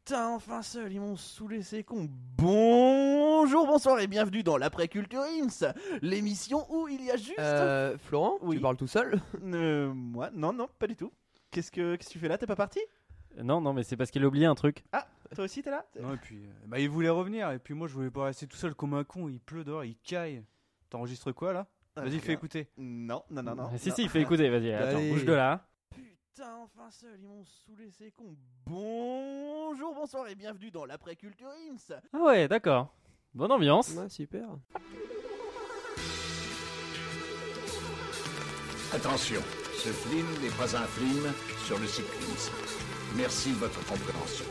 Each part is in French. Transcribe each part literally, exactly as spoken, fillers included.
Putain, enfin seul, ils m'ont saoulé ces cons. Bonjour, bonsoir et bienvenue dans l'après-culture Ims, l'émission où il y a juste... Euh, Florent, Oui. tu parles tout seul? Euh, moi, non, non, pas du tout. Qu'est-ce que, qu'est-ce que tu fais là, t'es pas parti? Non, non, mais c'est parce qu'il a oublié un truc. Ah, toi aussi t'es là? Non, et puis, euh, bah, il voulait revenir, et puis moi je voulais pas rester tout seul comme un con, il pleut dehors, il caille. T'enregistres quoi là? Ah, Vas-y, très fais bien. écouter. Non, non, non, non. si, non. si, il fait écouter, vas-y, attends, Allez. bouge de là. Putain, enfin seul, ils m'ont saoulé ces cons. Bonjour, bonsoir et bienvenue dans l'après-culture Ims. Ah ouais, d'accord. Bonne ambiance. Ouais, super. Attention, ce film n'est pas un film sur le cyclisme. Merci de votre compréhension.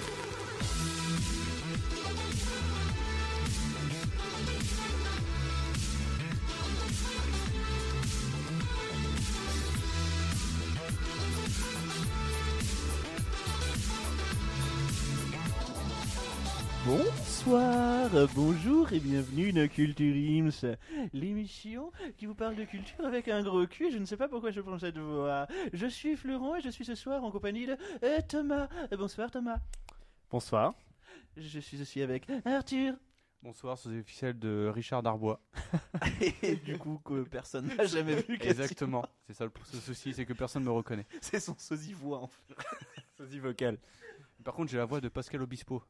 Bonsoir, bonjour et bienvenue dans Culture Ims, l'émission qui vous parle de culture avec un gros cul. Et je ne sais pas pourquoi je prends cette voix. Je suis Florent et je suis ce soir en compagnie de euh, Thomas. Euh, bonsoir Thomas. Bonsoir. Je suis aussi avec Arthur. Bonsoir, c'est officiel de Richard Darbois. Et du coup que personne n'a jamais vu. quasiment. Exactement, c'est ça le le souci, c'est que personne ne me reconnaît. C'est son sosie voix en fait. Sosie vocale. Par contre, j'ai la voix de Pascal Obispo.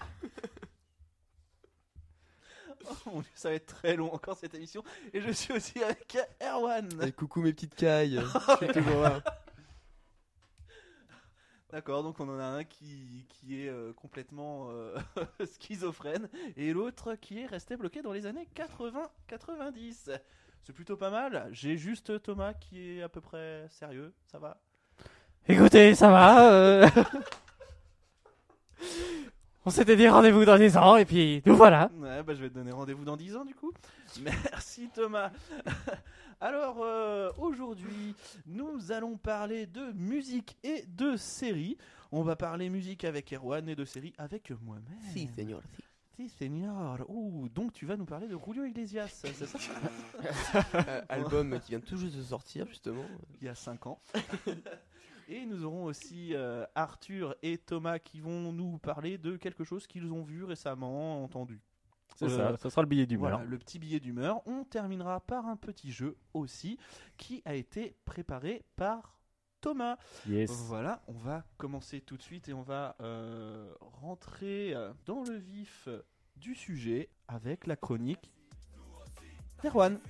Oh mon Dieu, ça va être très long encore cette émission. Et je suis aussi avec Erwan. Et coucou mes petites cailles. Je suis toujours là. D'accord, donc on en a un qui, qui est euh, complètement euh, schizophrène et l'autre qui est resté bloqué dans les années quatre-vingts quatre-vingt-dix. C'est plutôt pas mal. J'ai juste Thomas qui est à peu près sérieux, ça va? Écoutez, ça va. euh, On s'était dit rendez-vous dans des ans et puis nous voilà. Ouais, bah je vais te donner rendez-vous dans dix ans du coup. Merci Thomas. Alors euh, aujourd'hui, nous allons parler de musique et de séries. On va parler musique avec Erwan et de séries avec moi-même. Si, seigneur. Si. Si, Seigneur. Ouh, donc tu vas nous parler de Julio Iglesias, c'est ça? Euh, album qui vient tout juste de sortir, justement. Il y a cinq ans. Et nous aurons aussi euh, Arthur et Thomas qui vont nous parler de quelque chose qu'ils ont vu récemment, entendu. C'est Euh, ça, ça sera le billet d'humeur. Voilà, le petit billet d'humeur. On terminera par un petit jeu aussi qui a été préparé par Thomas. Yes. Voilà, on va commencer tout de suite et on va euh, rentrer euh, dans le vif du sujet avec la chronique d'Erwan.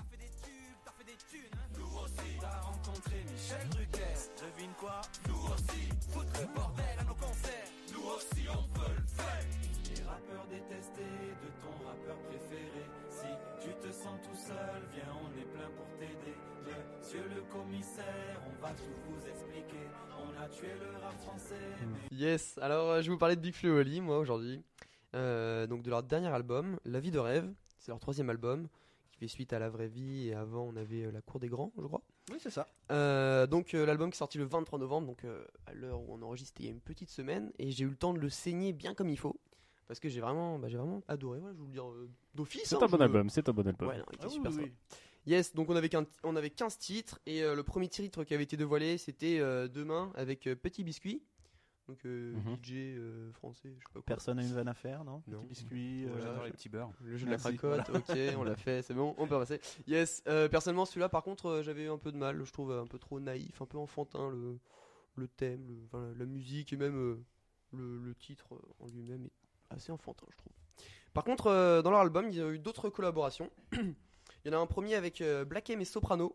Détesté de ton rappeur préféré. Si tu te sens tout seul, viens, on est plein pour t'aider. Monsieur le commissaire, on va tout vous expliquer. On a tué le rap français. Mais... Yes, alors euh, je vais vous parler de Big Flo et Oli, moi, aujourd'hui. Euh, donc de leur dernier album, La vie de rêve. C'est leur troisième album, qui fait suite à La vraie vie. Et avant, on avait euh, La cour des grands, je crois. Oui, c'est ça. Euh, donc euh, l'album qui est sorti le vingt-trois novembre, donc euh, à l'heure où on enregistre, il y a une petite semaine. Et j'ai eu le temps de le saigner bien comme il faut. Parce que j'ai vraiment, bah, j'ai vraiment adoré, ouais, je vais vous le dire euh, d'office. C'est hein, un bon je- album, c'est un bon album. Ouais, non, il était Ah oui, super oui, sympa. oui. Yes, donc on avait, quinze, on avait quinze titres et euh, le premier titre qui avait été dévoilé c'était euh, Demain avec euh, Petit Biscuit, donc euh, Mhm. D J euh, français, je sais pas quoi. Personne n'a une vanne à faire, non? Non. Petit biscuit. Voilà. euh, J'adore les je- petits beurres. Le jeu de Merci, la cracotte, ok, on l'a fait, c'est bon, on peut passer. Yes, euh, personnellement celui-là par contre euh, j'avais un peu de mal, je trouve un peu trop naïf, un peu enfantin le, le thème, le, enfin, la, la musique et même euh, le, le titre euh, en lui-même est assez enfantin je trouve. Par contre euh, dans leur album il y a eu d'autres collaborations. Il y en a un premier avec euh, Black M et Soprano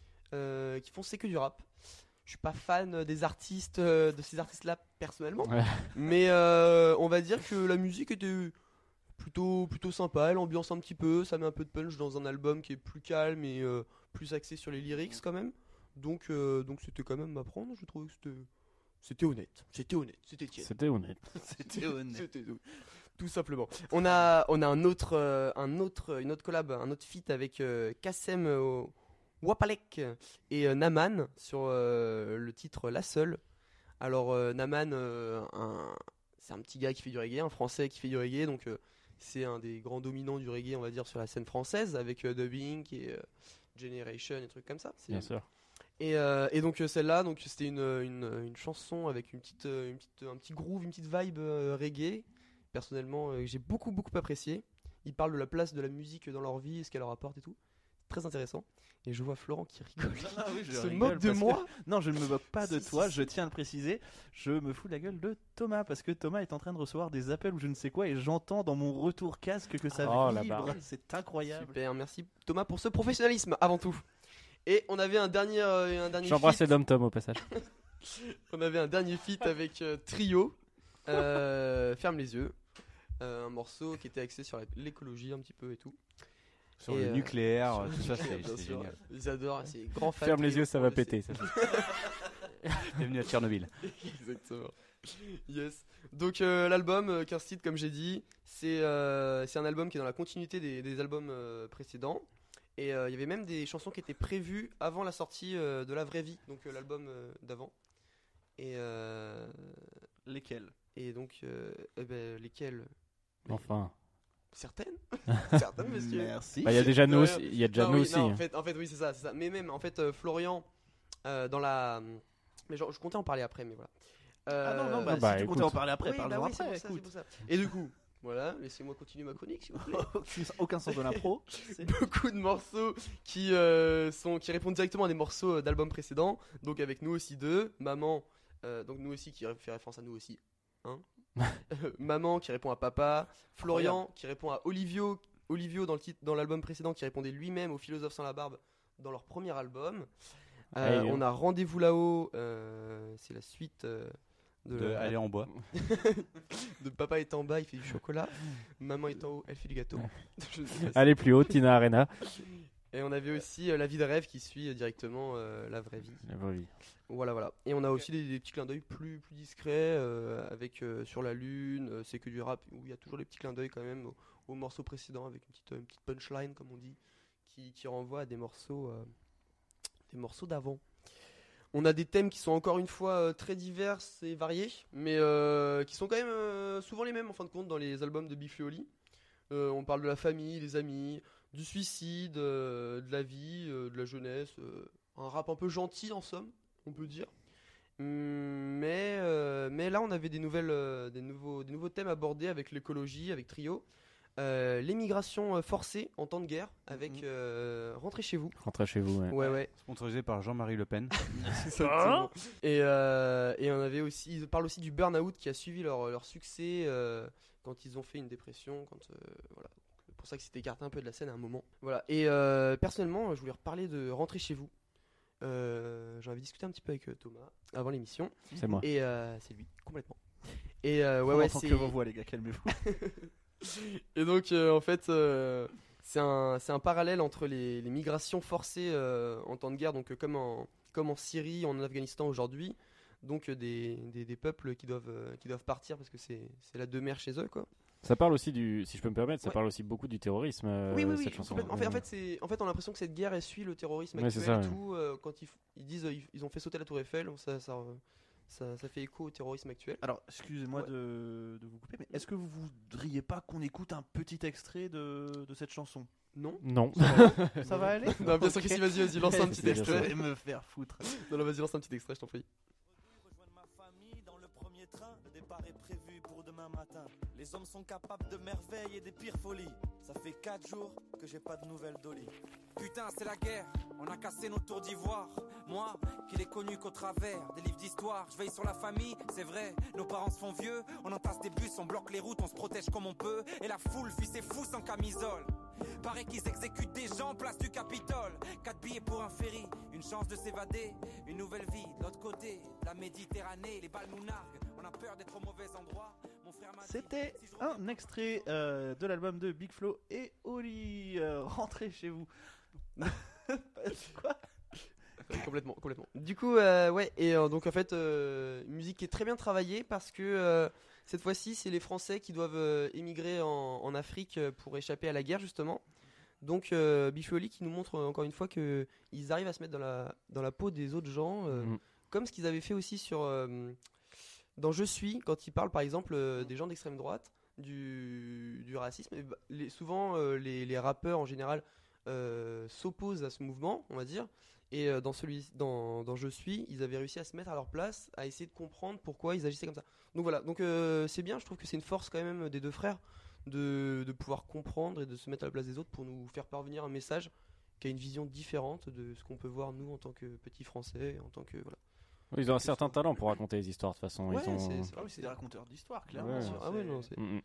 euh, qui font c'est que du rap. Je suis pas fan des artistes, euh, de ces artistes-là personnellement, Ouais. mais euh, on va dire que la musique était plutôt plutôt sympa, elle ambiance un petit peu, ça met un peu de punch dans un album qui est plus calme et euh, plus axé sur les lyrics quand même. Donc euh, donc c'était quand même à prendre. Je trouvais que c'était c'était honnête, c'était honnête, c'était tiède. C'était honnête. C'était honnête. C'était tout, tout simplement. On a, on a un autre, euh, un autre, une autre collab, un autre feat avec euh, Kassem euh, Wapalek et euh, Naman sur euh, le titre La Seule. Alors euh, Naman, euh, un, c'est un petit gars qui fait du reggae, un français qui fait du reggae, donc euh, c'est un des grands dominants du reggae, on va dire, sur la scène française avec euh, Dubbing et euh, Generation et trucs comme ça. C'est- Bien sûr. Et, euh, et donc euh, celle-là, donc c'était une, une, une chanson avec une petite, euh, une petite, un petit groove, une petite vibe euh, reggae. Personnellement, euh, j'ai beaucoup beaucoup apprécié. Ils parlent de la place de la musique dans leur vie, ce qu'elle leur apporte et tout. Très intéressant. Et je vois Florent qui rigole. Ah oui, je se rigole moque de parce que- moi. Non, je ne me moque pas de Si, si, toi, si. je tiens à le préciser. Je me fous de la gueule de Thomas parce que Thomas est en train de recevoir des appels ou je ne sais quoi et j'entends dans mon retour casque que ça Oh, la vibre. barre. C'est incroyable. Super, merci Thomas pour ce professionnalisme avant tout. Et on avait un dernier, euh, un dernier J'embrasse feat. les Dom Tom au passage. On avait un dernier feat avec euh, Trio. Euh, Ferme les yeux. Euh, un morceau qui était axé sur la- l'écologie un petit peu et tout. Sur Et, le euh, nucléaire, sur le tout ça, nucléaire, c'est bien c'est sûr. génial. Ils adorent, c'est grand fan. Ferme les Trio, yeux, ça on va le péter. sait. ça. Bienvenue à Tchernobyl. Exactement. Yes. Donc euh, l'album, euh, quinze titres comme j'ai dit, c'est euh, c'est un album qui est dans la continuité des, des albums euh, précédents. Et euh, il y avait même des chansons qui étaient prévues avant la sortie euh, de La Vraie Vie, donc euh, l'album euh, d'avant. Et, euh, Lesquels? et donc, euh, eh ben, lesquelles Enfin. Certaines Certaines, monsieur. Merci. Bah, il y a déjà nous Ouais. aussi. Il y a déjà Non, nous oui, aussi. non, hein. en, fait, en fait, oui, c'est ça, c'est ça. Mais même, en fait, euh, Florian, euh, dans la. Mais genre, je comptais en parler après, mais voilà. Ah non, non, Euh, bah, bah, si tu comptais écoute. en parler après, oui, parle-en bah oui, c'est après. pour ça, c'est écoute. pour ça. Et du coup, voilà, laissez-moi continuer ma chronique, s'il vous plaît. Aucun- Aucun sens de l'impro. C'est- Beaucoup de morceaux qui, euh, sont, qui répondent directement à des morceaux euh, d'albums précédents. Donc avec Nous aussi deux, Maman, euh, donc Nous aussi qui fait référence à Nous aussi. Hein Maman qui répond à Papa. Florian qui répond à Olivio. Olivio dans le titre, dans l'album précédent qui répondait lui-même au Philosophe sans la barbe dans leur premier album. Euh, Hey, on a Rendez-vous là-haut, euh, c'est la suite euh, de, De aller en bois. de Papa est en bas, il fait du chocolat. Maman est en haut, elle fait du gâteau. Je sais pas si- Allez plus haut, Tina Arena. Et on avait aussi euh, La vie de rêve qui suit euh, directement euh, la vraie vie. La vraie vie. Voilà, voilà. Et on a aussi des, des petits clins d'œil plus, plus discrets euh, avec euh, Sur la lune, euh, C'est que du rap, où il y a toujours les petits clins d'œil quand même au, au morceau précédent avec une petite, une petite punchline, comme on dit, qui, qui renvoie à des morceaux, euh, des morceaux d'avant. On a des thèmes qui sont encore une fois euh, très divers et variés, mais euh, qui sont quand même euh, souvent les mêmes en fin de compte dans les albums de Big Flo et Oli. Euh, on parle de la famille, des amis, du suicide, euh, de la vie, euh, de la jeunesse, euh, un rap un peu gentil en somme, on peut dire. Hum, mais, euh, mais là on avait des, nouvelles, euh, des, nouveaux, des nouveaux thèmes abordés avec l'écologie, avec Trio. Euh, l'émigration euh, forcée en temps de guerre avec Mhm. euh, Rentrez chez vous. Rentrez chez vous. Ouais. Ouais, ouais. Sponsorisé par Jean-Marie Le Pen. Exactement. Et, euh, et on avait aussi, ils parlent aussi du burn-out qui a suivi leur, leur succès euh, quand ils ont fait une dépression, quand euh, voilà. C'est pour ça que c'était écarté un peu de la scène à un moment. Voilà. Et euh, personnellement, je voulais reparler de Rentrer chez vous. Euh, J'en avais discuté un petit peu avec euh, Thomas avant l'émission. C'est moi. Et euh, c'est lui, complètement. Et euh, ouais, On ouais, entend c'est. que vos voix, les gars, calmez-vous. Et donc, euh, en fait, euh, c'est un, c'est un parallèle entre les, les migrations forcées euh, en temps de guerre, donc euh, comme, en, comme en Syrie, en Afghanistan aujourd'hui. Donc, euh, des, des, des peuples qui doivent, euh, qui doivent partir parce que c'est c'est la demeure chez eux, quoi. Ça parle aussi du, si je peux me permettre, ça Ouais. parle aussi beaucoup du terrorisme. euh, oui, oui, oui. cette chanson. complètement. En fait, en fait, c'est, en fait, on a l'impression que cette guerre, elle suit le terrorisme Ouais, actuel c'est ça, et ouais. tout. euh, quand ils, f- ils disent euh, ils, ils ont fait sauter la tour Eiffel, ça, ça, ça, ça fait écho au terrorisme actuel. Alors, excusez-moi Ouais. de, de vous couper, mais est-ce que vous voudriez pas qu'on écoute un petit extrait de, de cette chanson? Non Non. Ça va aller? Non, bien sûr que Ok. si, vas-y, vas-y, lance un petit C'est bien Je sûr. extrait. vais me faire foutre. Non, non, vas-y, lance un petit extrait, je t'en prie. Rejoindre ma famille dans le premier train. Le départ est prévu pour demain matin. Les hommes sont capables de merveilles et des pires folies. Ça fait quatre jours que j'ai pas de nouvelles d'Oli. Putain, c'est la guerre. On a cassé nos tours d'ivoire. Moi, qui l'ai connu qu'au travers des livres d'histoire. Je veille sur la famille, c'est vrai. Nos parents se font vieux. On entasse des bus, on bloque les routes, on se protège comme on peut. Et la foule fuit ses fous sans camisole. Paraît qu'ils exécutent des gens place du Capitole. Quatre billets pour un ferry, une chance de s'évader. Une nouvelle vie de l'autre côté de la Méditerranée. Les balles nous narguent, on a peur d'être au mauvais endroit. Mon frère m'a dit, C'était si je reviens- un extrait euh, de l'album de Big Flo et Oli. Euh, rentrez chez vous. Quoi? Ouais, complètement, complètement. Du coup, euh, ouais, et euh, donc en fait, euh, une musique qui est très bien travaillée parce que euh, cette fois-ci, c'est les Français qui doivent euh, émigrer en, en Afrique euh, pour échapper à la guerre, justement. Donc, euh, Big Flo et Oli qui nous montre euh, encore une fois qu'ils arrivent à se mettre dans la, dans la peau des autres gens, euh, Mhm. comme ce qu'ils avaient fait aussi sur, euh, dans Je suis, quand ils parlent par exemple euh, des gens d'extrême droite, du, du racisme. Et bah, les, souvent, euh, les, les rappeurs en général euh, s'opposent à ce mouvement, on va dire. Et euh, dans celui, dans, dans Je suis, ils avaient réussi à se mettre à leur place, à essayer de comprendre pourquoi ils agissaient comme ça. Donc voilà, donc euh, c'est bien, je trouve que c'est une force quand même des deux frères de, de pouvoir comprendre et de se mettre à la place des autres pour nous faire parvenir un message qui a une vision différente de ce qu'on peut voir nous en tant que petits Français, en tant que voilà. Oui, ils ont un certain talent pour raconter les histoires de toute façon. Ouais, ils ont... c'est, c'est, Ah oui, c'est des raconteurs d'histoire, clairement. Ouais. ça, Ah ouais, c'est- non, c'est... Mm, mm.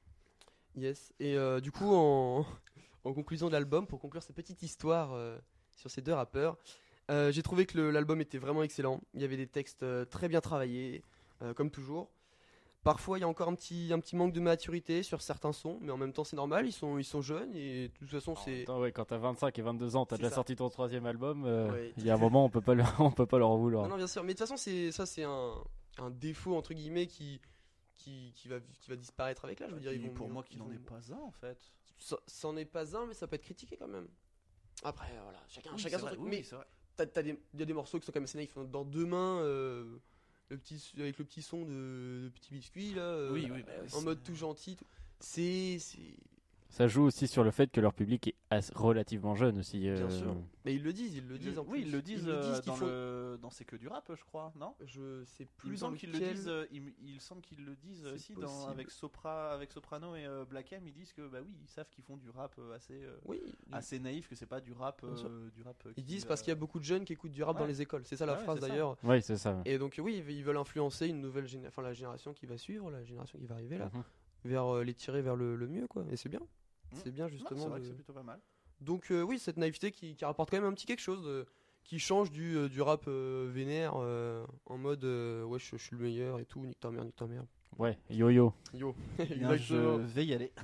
Yes. Et euh, du coup, en, en conclusion de l'album, pour conclure cette petite histoire euh, sur ces deux rappeurs, euh, j'ai trouvé que le- l'album était vraiment excellent. Il y avait des textes euh, très bien travaillés, euh, comme toujours. Parfois, il y a encore un petit, un petit manque de maturité sur certains sons, mais en même temps, c'est normal. Ils sont, ils sont jeunes et de toute façon, c'est. Attends, ouais, quand t'as vingt-cinq et vingt-deux ans, t'as C'est déjà ça. sorti ton troisième album, euh, Ouais. il y a un moment on peut pas leur, on peut pas leur en vouloir. Non, non, bien sûr. Mais de toute façon, c'est, ça, c'est un, un défaut, entre guillemets, qui, qui, qui, va, qui va disparaître avec l'âge. Je veux dire, Et ils vont, pour ils moi, vont- qui ils n'en vont- est pas un, en fait. Ça, c'en est pas un, mais ça peut être critiqué quand même. Après, voilà, chacun, Oui, chacun c'est son vrai, truc. oui, mais c'est vrai. t'as, t'as des, il y a des morceaux qui sont quand même assez naïfs. Dans deux mains, euh, le petit, avec le petit son de, de petit biscuit là, euh, Oui, oui, bah oui, en c'est- mode tout gentil. tout- C'est, c'est, Ça joue aussi sur le fait que leur public est as- relativement jeune aussi. bien euh, sûr. Mais ils le disent, ils le Ils disent le- en plus. oui, ils le disent, Ils le euh, disent qu'ils dans, font- le... dans C'est que du rap, je crois, non? Je sais Il me plus dans semble qu'ils le lequel. disent, euh, il, me- il semble qu'ils le disent C'est aussi dans, possible. avec, Sopra, avec Soprano et euh, Black M, ils disent que bah oui, ils savent qu'ils font du rap euh, assez, euh, Oui. assez naïf, que c'est pas du rap, Bien sûr. euh, du rap. euh, Ils qui, disent parce qu'il y a euh, beaucoup de jeunes qui écoutent du rap ouais. dans les écoles. C'est ça la Ouais, phrase c'est ça. d'ailleurs. Oui, c'est ça. Et donc oui, ils veulent influencer une nouvelle géné- enfin la génération qui va suivre, la génération qui va arriver là, Mhm. vers euh, les tirer vers le, le mieux quoi. Et c'est bien. Mhm. C'est bien non, justement. c'est vrai de- que c'est plutôt pas mal. Donc euh, oui, cette naïveté qui, qui rapporte quand même un petit quelque chose, de- qui change du, euh, du rap euh, vénère euh, en mode euh, ouais je, je suis le meilleur et tout, nique ta mère, nique ta mère. Ouais, yo-yo. Yo. Bien, je Exactement. vais y aller.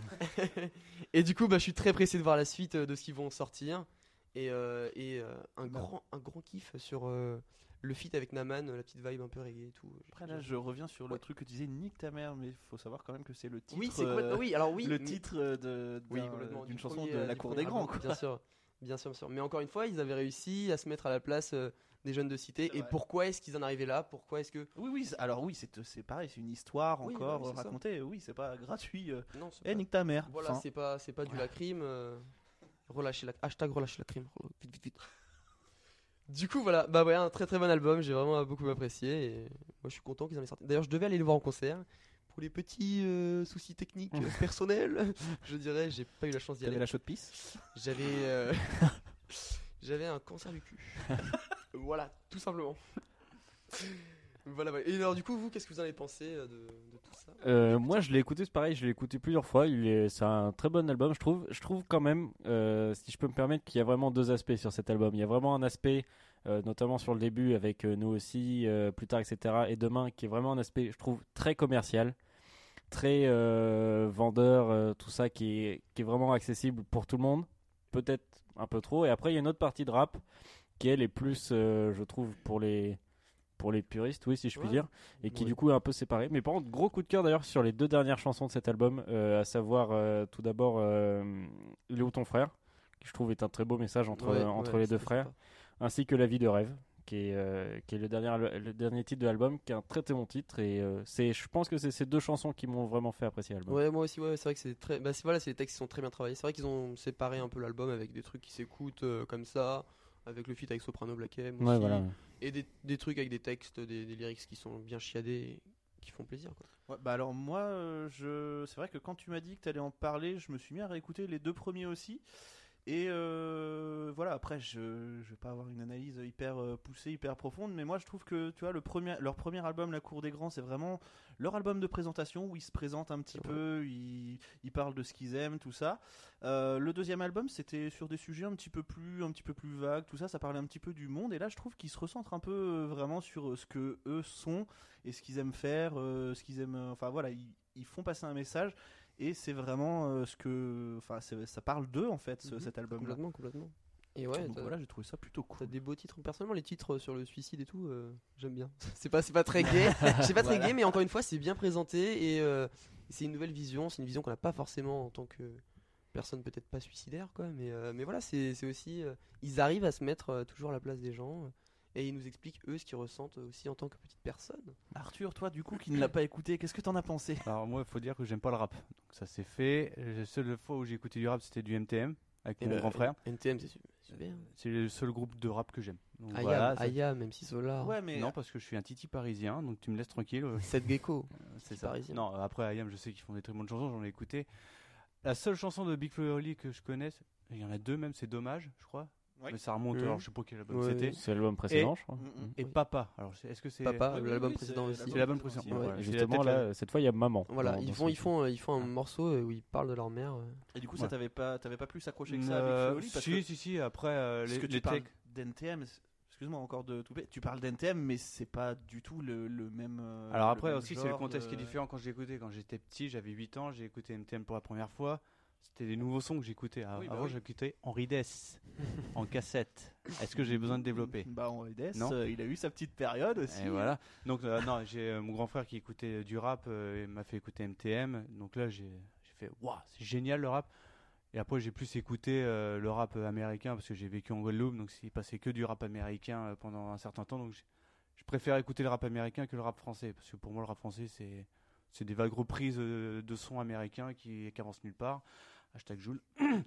Et du coup bah je suis très pressé de voir la suite euh, de ce qu'ils vont sortir et, euh, et euh, un Bah. grand un grand kiff sur euh, le feat avec Naman, euh, la petite vibe un peu reggae et tout. Après là, je reviens sur le Ouais. truc que tu disais, nique ta mère, mais faut savoir quand même que c'est le titre. Oui, c'est euh, complètement oui, alors oui, le mais- titre euh, de, Oui, d'un- complètement. d'une Du chanson premier, de euh, La du Cour premier des Grands. album, Quoi. Bien sûr, bien sûr, bien sûr. Mais encore une fois, ils avaient réussi à se mettre à la place euh, des jeunes de cité. C'est Et vrai. pourquoi est-ce qu'ils en arrivaient là? Pourquoi est-ce que Oui, oui, c'est- alors oui, c'est, c'est pareil, c'est une histoire Oui, encore bah oui, c'est ça. racontée. Oui, c'est pas gratuit. euh. non c'est Eh, pas- nique ta mère. Voilà, Enfin, c'est pas c'est pas du lacrime. euh, Relâchez la hashtag relâchez la crime. Re- Vite vite vite. Du coup voilà, bah ouais, un très très bon album. J'ai vraiment beaucoup apprécié et moi je suis content qu'ils en aient sorti. D'ailleurs, je devais aller les voir en concert. Pour les petits euh, soucis techniques euh, personnels, je dirais, j'ai pas eu la chance d'y t'avais aller. la chaude pisse. J'avais euh, j'avais un cancer du cul. Voilà, tout simplement. Voilà, voilà. Et alors du coup, vous, qu'est-ce que vous en avez pensé euh, de, de tout ça? Euh, moi, je l'ai écouté, c'est pareil, je l'ai écouté plusieurs fois. Il est, c'est un très bon album, je trouve. Je trouve quand même, euh, si je peux me permettre, qu'il y a vraiment deux aspects sur cet album. Il y a vraiment un aspect, euh, notamment sur le début, avec euh, Nous aussi, euh, plus tard, et cetera. Et Demain, qui est vraiment un aspect, je trouve, très commercial, très euh, vendeur, euh, tout ça, qui est, qui est vraiment accessible pour tout le monde. Peut-être un peu trop. Et après, il y a une autre partie de rap qui, elle, est plus, euh, je trouve, pour les... pour les puristes, oui, si je puis Ouais. dire, et qui Ouais. du coup est un peu séparé. Mais par contre, gros coup de cœur d'ailleurs sur les deux dernières chansons de cet album, euh, à savoir euh, tout d'abord euh, Il est où ton frère, qui je trouve est un très beau message entre, Ouais, entre ouais, les deux c'était frères, sympa. ainsi que La vie de rêve, qui est, euh, qui est le, dernier, le dernier titre de l'album, qui est un très très bon titre, et euh, c'est, je pense que c'est ces deux chansons qui m'ont vraiment fait apprécier l'album. Ouais, moi aussi, ouais, c'est vrai que c'est très. Bah, c'est, voilà, c'est les textes qui sont très bien travaillés. C'est vrai qu'ils ont séparé un peu l'album avec des trucs qui s'écoutent euh, comme ça, avec le feat avec Soprano Black M. Ouais, aussi, voilà. Et des, des trucs avec des textes, des, des lyrics qui sont bien chiadés, et qui font plaisir, quoi. Ouais, bah alors moi, euh, je... c'est vrai que quand tu m'as dit que tu allais en parler, je me suis mis à réécouter les deux premiers aussi. Et euh, voilà, après, je ne vais pas avoir une analyse hyper euh, poussée, hyper profonde, mais moi je trouve que tu vois, le premier, leur premier album, La Cour des Grands, c'est vraiment leur album de présentation où ils se présentent un petit C'est peu, ils, ils parlent de ce qu'ils aiment, tout ça. Euh, le deuxième album, c'était sur des sujets un petit peu plus, un petit peu plus vagues, tout ça, ça parlait un petit peu du monde. Et là, je trouve qu'ils se recentrent un peu euh, vraiment sur euh, ce que eux sont et ce qu'ils aiment faire, euh, ce qu'ils aiment. euh, Enfin voilà, ils, ils font passer un message. Et c'est vraiment euh, ce que. Enfin, c'est- ça parle d'eux en fait, ce- Mhm. cet album-là. Complètement, complètement. Et ouais, Donc t'as, voilà, j'ai trouvé ça plutôt t'as cool. des beaux titres. Personnellement, les titres sur le suicide et tout, euh, j'aime bien. c'est pas, c'est pas très gay, c'est pas très Voilà. gay, mais encore une fois, c'est bien présenté et euh, c'est une nouvelle vision. C'est une vision qu'on n'a pas forcément en tant que personne peut-être pas suicidaire, quoi. Mais, euh, mais voilà, c'est, c'est aussi. euh, ils arrivent à se mettre euh, toujours à la place des gens. euh, Et ils nous expliquent eux ce qu'ils ressentent aussi en tant que petite personne. Arthur, toi, du coup, qui ne l'a pas écouté, qu'est-ce que t'en as pensé? Alors moi, il faut dire que j'aime pas le rap. Donc ça c'est fait. La seule fois où j'ai écouté du rap, c'était du M T M avec Et mon le- grand frère. N T M, c'est su- super. C'est le seul groupe de rap que j'aime. Donc Aya, voilà, c'est- Aya, même si Solar. Ouais, mais Non, parce que je suis un titi parisien, donc tu me laisses tranquille. euh, Seth Gecko. C'est Titi ça. parisien. Non, après Ayam, je sais qu'ils font des très bonnes chansons, j'en ai écouté. La seule chanson de Big Flo et Oli que je connais, il y en a deux même, c'est Dommage, je crois. Ouais. Mais ça remonte, Mhm. alors je sais pas quel album Ouais. c'était. C'est l'album précédent, je crois. Mm, mm. Et Oui. Papa. Alors c'est- est-ce que c'est Papa, Oui, oui, l'album oui, précédent c'est aussi. C'est l'album précédent. aussi, Ouais, ouais. ouais. Et J'ai justement, peut-être là, cette fois, il y a Maman. Voilà, dans- ils dans font, ce ils font, ils font un morceau euh, où ils parlent de leur mère. euh. Et du coup, Ouais. ça t'avait pas, t'avais pas plus accroché que ça à Euh, Big Flo et Oli parce si, que, si, si, après euh, parce les, que tu les parles textes- d'N T M. Excuse-moi encore de tout Tu parles d'N T M, mais c'est pas du tout le, le même. euh, Alors le après même aussi c'est le genre contexte qui est de- différent quand j'ai écouté. Quand j'étais petit, j'avais huit ans, j'ai écouté N T M pour la première fois. C'était des nouveaux sons que j'écoutais. Ah, Oui, bah Avant oui. j'écoutais Henri Dess en cassette. Est-ce que j'ai besoin de développer? Bah, Henri Dess, Non. euh, il a eu sa petite période aussi. Et voilà. Donc euh, non, j'ai euh, mon grand frère qui écoutait euh, du rap, euh, il m'a fait écouter M T M. Donc là j'ai j'ai fait waouh, c'est génial le rap. Et après j'ai plus écouté euh, le rap euh, américain parce que j'ai vécu en Guadeloupe, donc il passait que du rap américain euh, pendant un certain temps. Donc j'ai- je préfère écouter le rap américain que le rap français parce que pour moi le rap français c'est c'est des vagues reprises euh, de sons américains qui qui avancent nulle part. Hashtag Joule.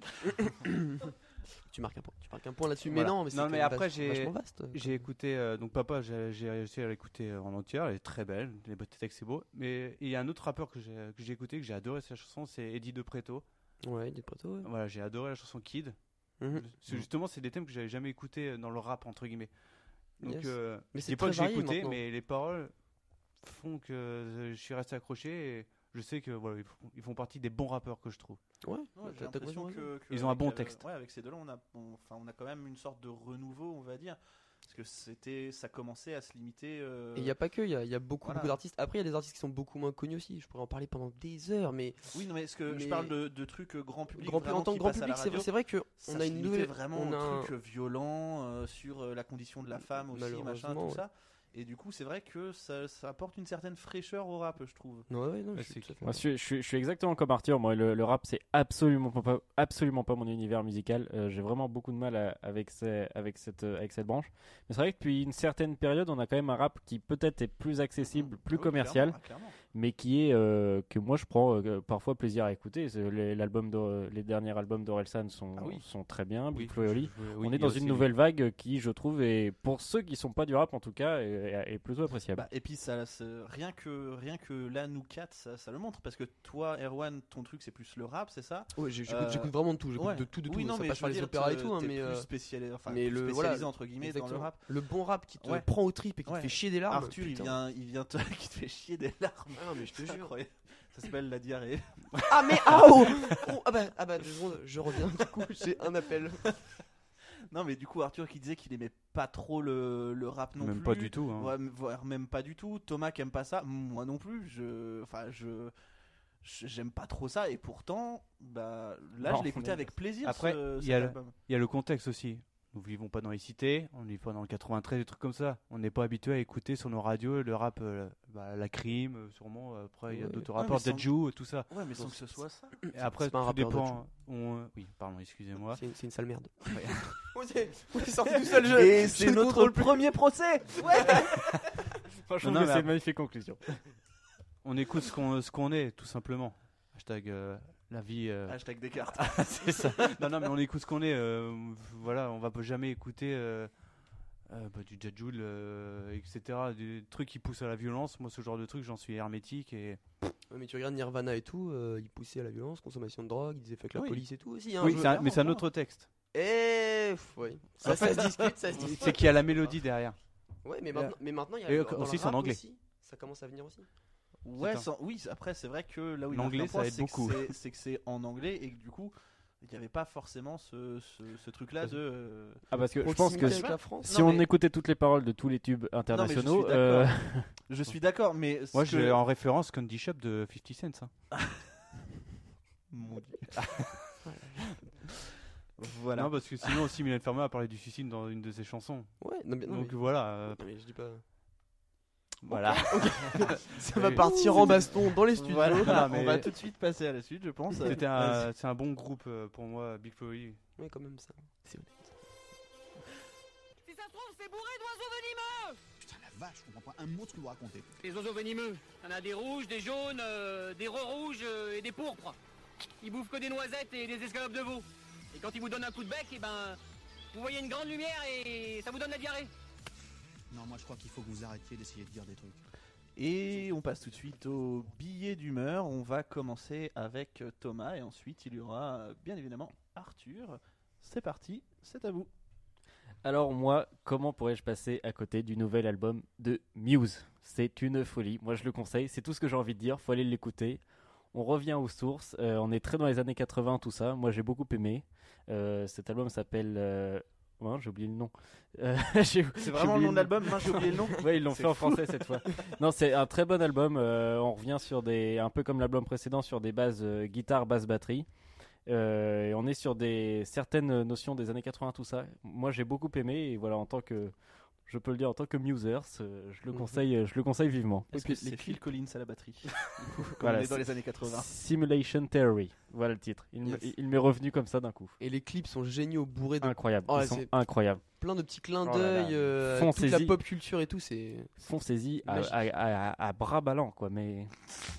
Tu marques un point, tu marques un point là-dessus. Voilà. Mais non, mais c'est Non, quand mais même après, vach- j'ai- vachement vaste. euh, J'ai écouté, euh, donc Papa, j'ai j'ai réussi à l'écouter euh, en entière, elle est très belle, les textes c'est beau. Mais il y a un autre rappeur que j'ai que j'ai écouté, que j'ai adoré sa chanson, c'est Eddie De Preto. Ouais, des Preto. Ouais. Voilà, j'ai adoré la chanson Kid. Mhm. C'est justement, c'est des thèmes que j'avais jamais écouté dans le rap, entre guillemets. Donc, Yes. euh, Mais je c'est dis pas très que j'ai varié écouté, maintenant. mais les paroles font que euh, je suis resté accroché et je sais que voilà, ils font, ils font partie des bons rappeurs que je trouve. Ouais, Ouais, ouais, j'ai t'as- t'as l'impression complètement raison. que, que Ils ont un avec, bon euh, texte. Ouais, avec ces deux-là, on a, on, enfin, on a quand même une sorte de renouveau, on va dire, parce que c'était, ça commençait à se limiter. euh, Et il n'y a pas que, il y a, il y a beaucoup, Voilà. beaucoup d'artistes. Après, il y a des artistes qui sont beaucoup moins connus aussi. Je pourrais en parler pendant des heures, mais Oui, non, mais est-ce que je Mais- parle de, de trucs euh, grand public, grand, vraiment en tant que qui grand passent à la public, c'est vrai, radio, c'est vrai que ça on a se une limitait nouvelle, vraiment on a un un- truc violent euh, sur euh, la condition de la femme aussi, machin, Malheureusement, tout ouais. ça. Et du coup, c'est vrai que ça, ça apporte une certaine fraîcheur au rap, je trouve. Ouais, ouais, non, Ouais, je suis c'est tout à fait Moi, je, suis, je, suis, je suis exactement comme Arthur. Moi, le, le rap, c'est absolument pas, absolument pas mon univers musical. Euh, j'ai vraiment beaucoup de mal à- avec, ces, avec, cette, euh, avec cette branche. Mais c'est vrai que depuis une certaine période, on a quand même un rap qui peut-être est plus accessible, plus Ah oui, commercial, clairement, clairement. mais qui est euh, que moi je prends euh, parfois plaisir à écouter. C'est les, l'album de, les derniers albums d'Orelsan sont, Ah oui. sont très bien. Big Oui, Flo et Oli. je- je- oui, On il y est a dans aussi une lui. nouvelle vague qui, je trouve, est pour ceux qui sont pas du rap en tout cas, est, est plutôt appréciable. Bah, et puis ça, ça- rien que rien que là nous quatre ça, ça le montre parce que toi Erwan ton truc c'est plus le rap c'est ça. Ouais, j'ai- j'écoute Euh, j'écoute vraiment de tout, j'écoute Ouais. de tout, de tout. Oui non ça mais passe je par veux les dire, opéras et t'es- tout, hein, t'es mais, plus euh, spécialisé, enfin, mais plus le- spécialisé voilà, entre guillemets dans le exactement. rap. Le bon rap qui te Ouais. prend au trip et qui Ouais. te fait chier des larmes. Arthur il putain. vient il vient te, qui te fait chier des larmes. Ah, mais je te C'est jure. incroyable. Ça s'appelle la diarrhée. Ah mais ah oh, oh, ah bah ah bah deux secondes, je reviens. Du coup, j'ai un appel. Non mais du coup Arthur qui disait qu'il aimait pas trop le, le rap non Même plus. pas du tout. hein. Ouais, m- voire même pas du tout. Thomas qui aime pas ça, moi non plus. Je, enfin, je, je- j'aime pas trop ça. Et pourtant, bah, là, Non, je l'écoutais mais- avec plaisir. Après, ce, il cet y a le- album. Il y a le contexte aussi. Nous vivons pas dans les cités, on vit pas dans le quatre-vingt-treize, des trucs comme ça. On n'est pas habitué à écouter sur nos radios le rap, euh, bah, la crime, euh, sûrement. Après, il y a Ouais. d'autres Ouais, rappeurs, mais sans- Dajou, tout ça. Ouais, mais sans que ce soit ça. Et après, c'est pas un tout rappeur, dépend. On... euh, Oui, pardon, excusez-moi. C'est une, c'est une sale merde. Ouais. Vous êtes vous êtes sorti tout seul, je. Et je c'est ne notre contrôle plus. premier procès. Franchement, Non, non, c'est mais une magnifique conclusion. On écoute ce qu'on ce qu'on est, tout simplement. Hashtag euh, la vie. euh, Hashtag Descartes. c'est ça. Non, non, mais on écoute ce qu'on est. euh, voilà, on va pas jamais écouter euh, euh, bah, du Jadjoul, euh, et cetera. Des trucs qui poussent à la violence. Moi, ce genre de trucs, j'en suis hermétique. Et... Ouais, mais tu regardes Nirvana et tout, euh, ils poussaient à la violence, consommation de drogue, ils disaient fuck la Oui. police et tout aussi. Hein, oui, je- c'est un- mais c'est un autre texte. Eh, oui. Ça, ça se discute, ça se discute. C'est qu'il y a la mélodie derrière. Ouais, mais maintenant, mais maintenant il y a Et dans- aussi, dans le c'est en rap anglais. aussi, ça commence à venir aussi. Ouais, C'est un- sans- oui. Après, c'est vrai que là où il L'anglais, marque un ça point, aide c'est que beaucoup. c'est- c'est que c'est en anglais et que du coup, il n'y avait pas forcément ce, ce, ce truc-là de. euh, Ah, parce que je pense Proximité que avec la France. si Non, on mais- écoutait toutes les paroles de tous les tubes internationaux, d'accord. euh, Je suis d'accord, mais ce Moi, que- j'ai en référence Candy Shop de cinquante Cent. hein. Mon Dieu. Voilà. Non, parce que sinon aussi, Mylène Farmer a parlé du suicide dans une de ses chansons. Ouais, non, mais, non, Donc mais- voilà. euh, non, mais je dis pas. voilà. Ça va Oui. partir en baston dans les studios. Voilà, Non, mais- on va tout de suite passer à la suite, je pense. C'était Vas-y. un, c'est un bon groupe euh, pour moi, Big Flo et Oli. Ouais, quand même ça. C'est honnête. Si ça se trouve, c'est bourré d'oiseaux venimeux. Putain la vache, je comprends pas un mot de ce que vous racontez. Les oiseaux venimeux, il y en a des rouges, des jaunes, euh, des rouges euh, et des pourpres. Ils bouffent que des noisettes et des escalopes de veau. Et quand ils vous donnent un coup de bec, et ben, Vous voyez une grande lumière et ça vous donne la diarrhée. Non, moi je crois qu'il faut que vous arrêtiez d'essayer de dire des trucs. Et on passe tout de suite au billet d'humeur. On va commencer avec Thomas et ensuite il y aura bien évidemment Arthur. C'est parti, c'est à vous. Alors moi, comment pourrais-je passer à côté du nouvel album de Muse ? C'est une folie, moi je le conseille, c'est tout ce que j'ai envie de dire, faut aller l'écouter. On revient aux sources, euh, on est très dans les années quatre-vingts, tout ça, moi j'ai beaucoup aimé. Euh, cet album s'appelle... Euh... Ouais, j'ai oublié le nom. Euh, j'ai- C'est j'ai vraiment le oublié nom de l'album, moi j'ai oublié le nom. Ouais, ils l'ont C'est fait en fou. français cette fois. Non, c'est un très bon album. euh, on revient sur des, un peu comme l'album précédent, sur des bases euh, guitare, basse, batterie. Euh, et on est sur des certaines notions des années quatre-vingts, tout ça. Moi, j'ai beaucoup aimé et voilà, en tant que, je peux le dire, en tant que musers, euh, je le Mhm. conseille, je le conseille vivement. Est-ce Et puis, que c'est les Phil clips- Collins à la batterie Du coup, comme Voilà, on est dans c'est- les années quatre-vingts. Simulation Theory, voilà le titre. Il, Yes. me- il m'est revenu comme ça d'un coup. Et les clips sont géniaux, bourrés de Incroyable, Oh, ils sont c'est- incroyables. plein de petits clins Oh là là. d'œil, euh, toute la Foncez-y. pop culture et tout. C'est Foncez-y à, Magique. à, à- à bras ballants, quoi. Mais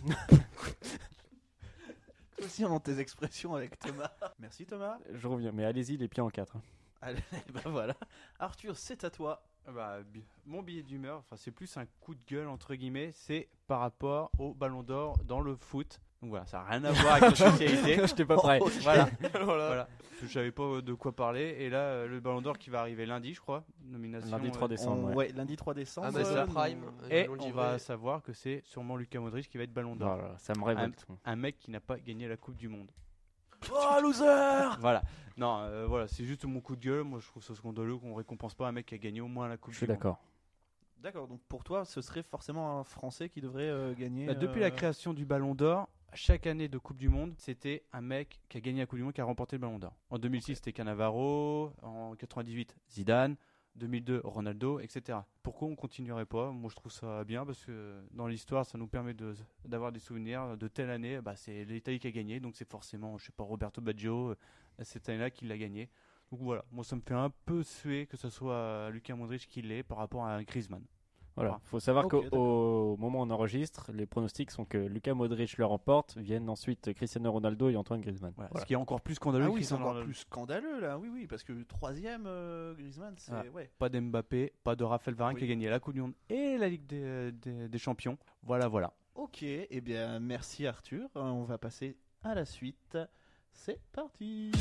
Toi aussi invente tes expressions avec Thomas. Merci Thomas. je reviens. Mais allez-y, les pieds en quatre. hein. Allez, bah voilà. Arthur, c'est à toi. Ah bah, bi- mon billet d'humeur, enfin c'est plus un coup de gueule entre guillemets, c'est par rapport au Ballon d'Or dans le foot. Donc voilà, ça n'a rien à voir avec la spécialité. Je t'ai pas prêt. Voilà, voilà. Parce que je savais pas de quoi parler. Et là, euh, le Ballon d'Or qui va arriver lundi, je crois, nomination. Lundi euh, trois décembre. On- ouais. ouais, lundi trois décembre. Amazon euh, Prime. on- euh, Et ils l'ont on livré. va savoir que c'est sûrement Lucas Modric qui va être Ballon d'Or. Voilà, ça me révolte. Un mec qui n'a pas gagné la Coupe du Monde. Oh loser. Voilà. Non, euh, voilà, c'est juste mon coup de gueule. Moi, je trouve ça scandaleux qu'on récompense pas un mec qui a gagné au moins la Coupe Je suis du Monde. d'accord. D'accord, donc pour toi, ce serait forcément un Français qui devrait euh, gagner. Bah, depuis euh, la création du Ballon d'Or, chaque année de Coupe du Monde, c'était un mec qui a gagné la Coupe du Monde qui a remporté le Ballon d'Or. En deux mille six, c'était Cannavaro. En quatre-vingt-dix-huit, Zidane. deux mille deux, Ronaldo, et cetera. Pourquoi on continuerait pas ? Moi, je trouve ça bien parce que dans l'histoire, ça nous permet de, d'avoir des souvenirs de telle année. Bah, c'est l'Italie qui a gagné, donc c'est forcément, je sais pas, Roberto Baggio, euh, cette année-là, qui l'a gagné. Donc voilà, moi, ça me fait un peu suer que ce soit Lucas Modric qui l'ait par rapport à Griezmann. Voilà. Voilà. Faut savoir Ok, qu'au d'accord. au moment où on enregistre, les pronostics sont que Luka Modric le remporte, viennent ensuite Cristiano Ronaldo et Antoine Griezmann. Voilà. Voilà. Ce qui est encore plus scandaleux. Ah que oui, c'est Cristiano encore Ronaldo. plus scandaleux là, oui, oui, parce que troisième euh, Griezmann, c'est. Ah. Ouais. Pas d'Mbappé, pas de Raphaël Varane Oui. qui a gagné la Coupe du Monde et la Ligue des, des- des Champions. Voilà, voilà. Ok, eh bien merci Arthur. Euh, On va passer à la suite. C'est parti.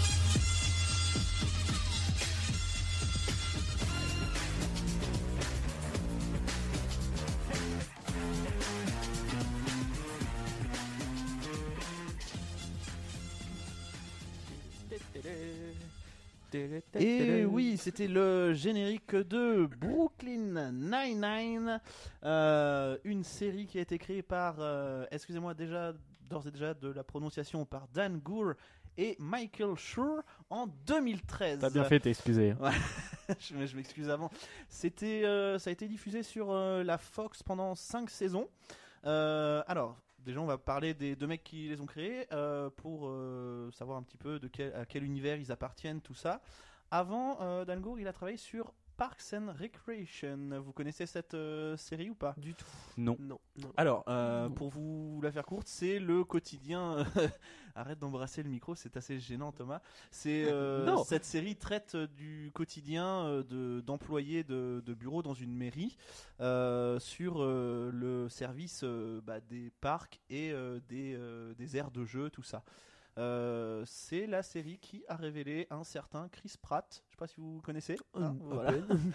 Et oui, c'était le générique de Brooklyn Nine-Nine, euh, une série qui a été créée par, euh, excusez-moi déjà, d'ores et déjà de la prononciation, par Dan Goor et Michael Schur en deux mille treize. T'as bien fait de t'excuser. je je m'excuse avant. C'était, euh, ça a été diffusé sur euh, la Fox pendant cinq saisons. Euh, alors, déjà, on va parler des deux mecs qui les ont créés euh, pour euh, savoir un petit peu de quel, à quel univers ils appartiennent, tout ça. Avant, euh, Dan Goor, il a travaillé sur Parks and Recreation. Vous connaissez cette euh, série ou pas ? Du tout. Non. Non. non. Alors, euh, pour vous la faire courte, c'est le quotidien. Arrête d'embrasser le micro, c'est assez gênant, Thomas. C'est euh, Non. cette série traite du quotidien euh, de d'employés de, de bureaux dans une mairie euh, sur euh, le service euh, bah, des parcs et euh, des, euh, des aires de jeu, tout ça. Euh, c'est la série qui a révélé un certain Chris Pratt. Je sais pas si vous connaissez. Hein, à voilà. peine.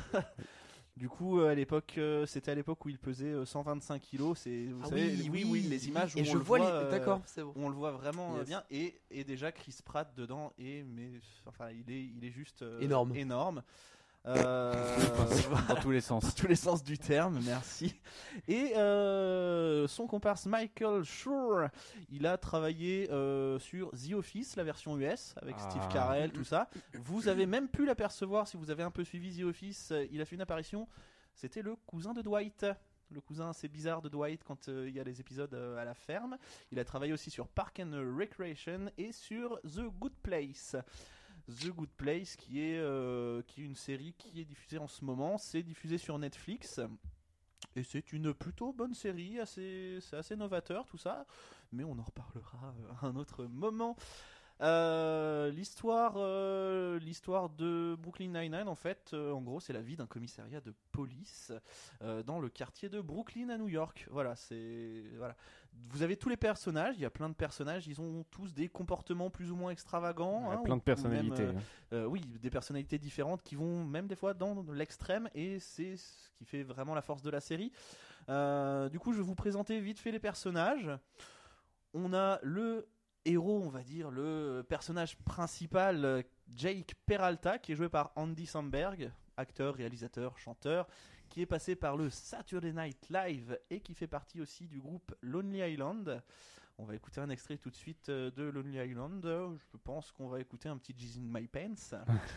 Du coup, euh, à l'époque, euh, c'était à l'époque où il pesait euh, cent vingt-cinq kilos. C'est, vous Ah savez, oui, oui, les images où Et on je le vois voit, les. euh, D'accord, c'est bon. on le voit vraiment euh, Yes. bien. Et, et déjà Chris Pratt dedans est, mais enfin, il est, il est juste euh, Énorme. énorme. Euh, Dans tous les sens. dans tous les sens du terme, merci. Et euh, son comparse Michael Schur, il a travaillé euh, sur The Office, la version U S, avec Ah. Steve Carell, tout ça. Vous avez même pu l'apercevoir si vous avez un peu suivi The Office. euh, Il a fait une apparition. C'était le cousin de Dwight. Le cousin assez bizarre de Dwight quand euh, il y a les épisodes euh, à la ferme. Il a travaillé aussi sur Park and Recreation et sur The Good Place. The Good Place, qui est, euh, qui est une série qui est diffusée en ce moment. C'est diffusé sur Netflix. Et c'est une plutôt bonne série, assez, c'est assez novateur tout ça. Mais on en reparlera euh, à un autre moment. Euh, l'histoire, euh, l'histoire de Brooklyn Nine-Nine, en fait, euh, en gros, c'est la vie d'un commissariat de police euh, dans le quartier de Brooklyn à New York. Voilà, c'est voilà. Vous avez tous les personnages. Il y a plein de personnages. Ils ont tous des comportements plus ou moins extravagants. Il y a hein, plein ou- de personnalités. ou même, euh, euh, oui, des personnalités différentes qui vont même des fois dans l'extrême, et c'est ce qui fait vraiment la force de la série. Euh, du coup, je vais vous présenter vite fait les personnages. On a le héros, on va dire, le personnage principal, euh, Jake Peralta, qui est joué par Andy Samberg, acteur, réalisateur, chanteur, qui est passé par le Saturday Night Live et qui fait partie aussi du groupe Lonely Island. On va écouter un extrait tout de suite euh, de Lonely Island. Euh, Je pense qu'on va écouter un petit Jizz in My Pants.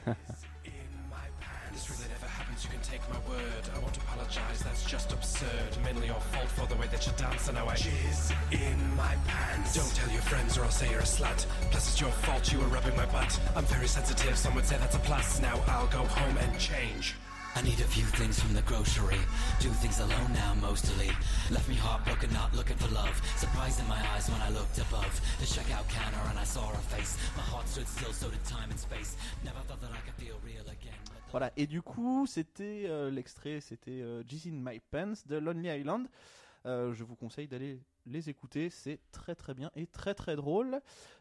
This really never happened, you can take my word. I won't apologize, that's just absurd. Mainly your fault for the way that you dance, and now I jizz in my pants. Don't tell your friends or I'll say you're a slut. Plus it's your fault you were rubbing my butt. I'm very sensitive, some would say that's a plus. Now I'll go home and change. I need a few things from the grocery. Do things alone now mostly. Left me heartbroken, not looking for love. Surprised in my eyes when I looked above the checkout counter and I saw her face. My heart stood still, so did time and space. Never thought that I could feel real again. Voilà, et du coup, c'était euh, l'extrait, c'était euh, Jizz in My Pants de Lonely Island. Euh, je vous conseille d'aller les écouter, c'est très très bien et très très drôle.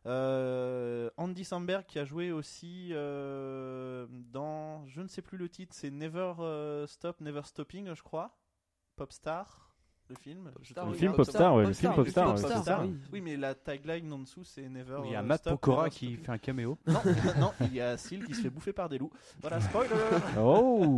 Euh, Andy Samberg qui a joué aussi euh, dans, je ne sais plus le titre, c'est Never euh, Stop, Never Stopping, je crois. Popstar. Le film, Popstar, Le oui, film ah, Popstar, ouais, le Popstar, film le Popstar, film ouais, Popstar, c'est ça. oui. Oui, mais la tagline en dessous c'est Never. Il y a euh, Matt Stop, Pokora Never qui Stopping. fait un caméo. Non, non, il y a Seal qui se fait bouffer par des loups. Voilà, spoiler. Oh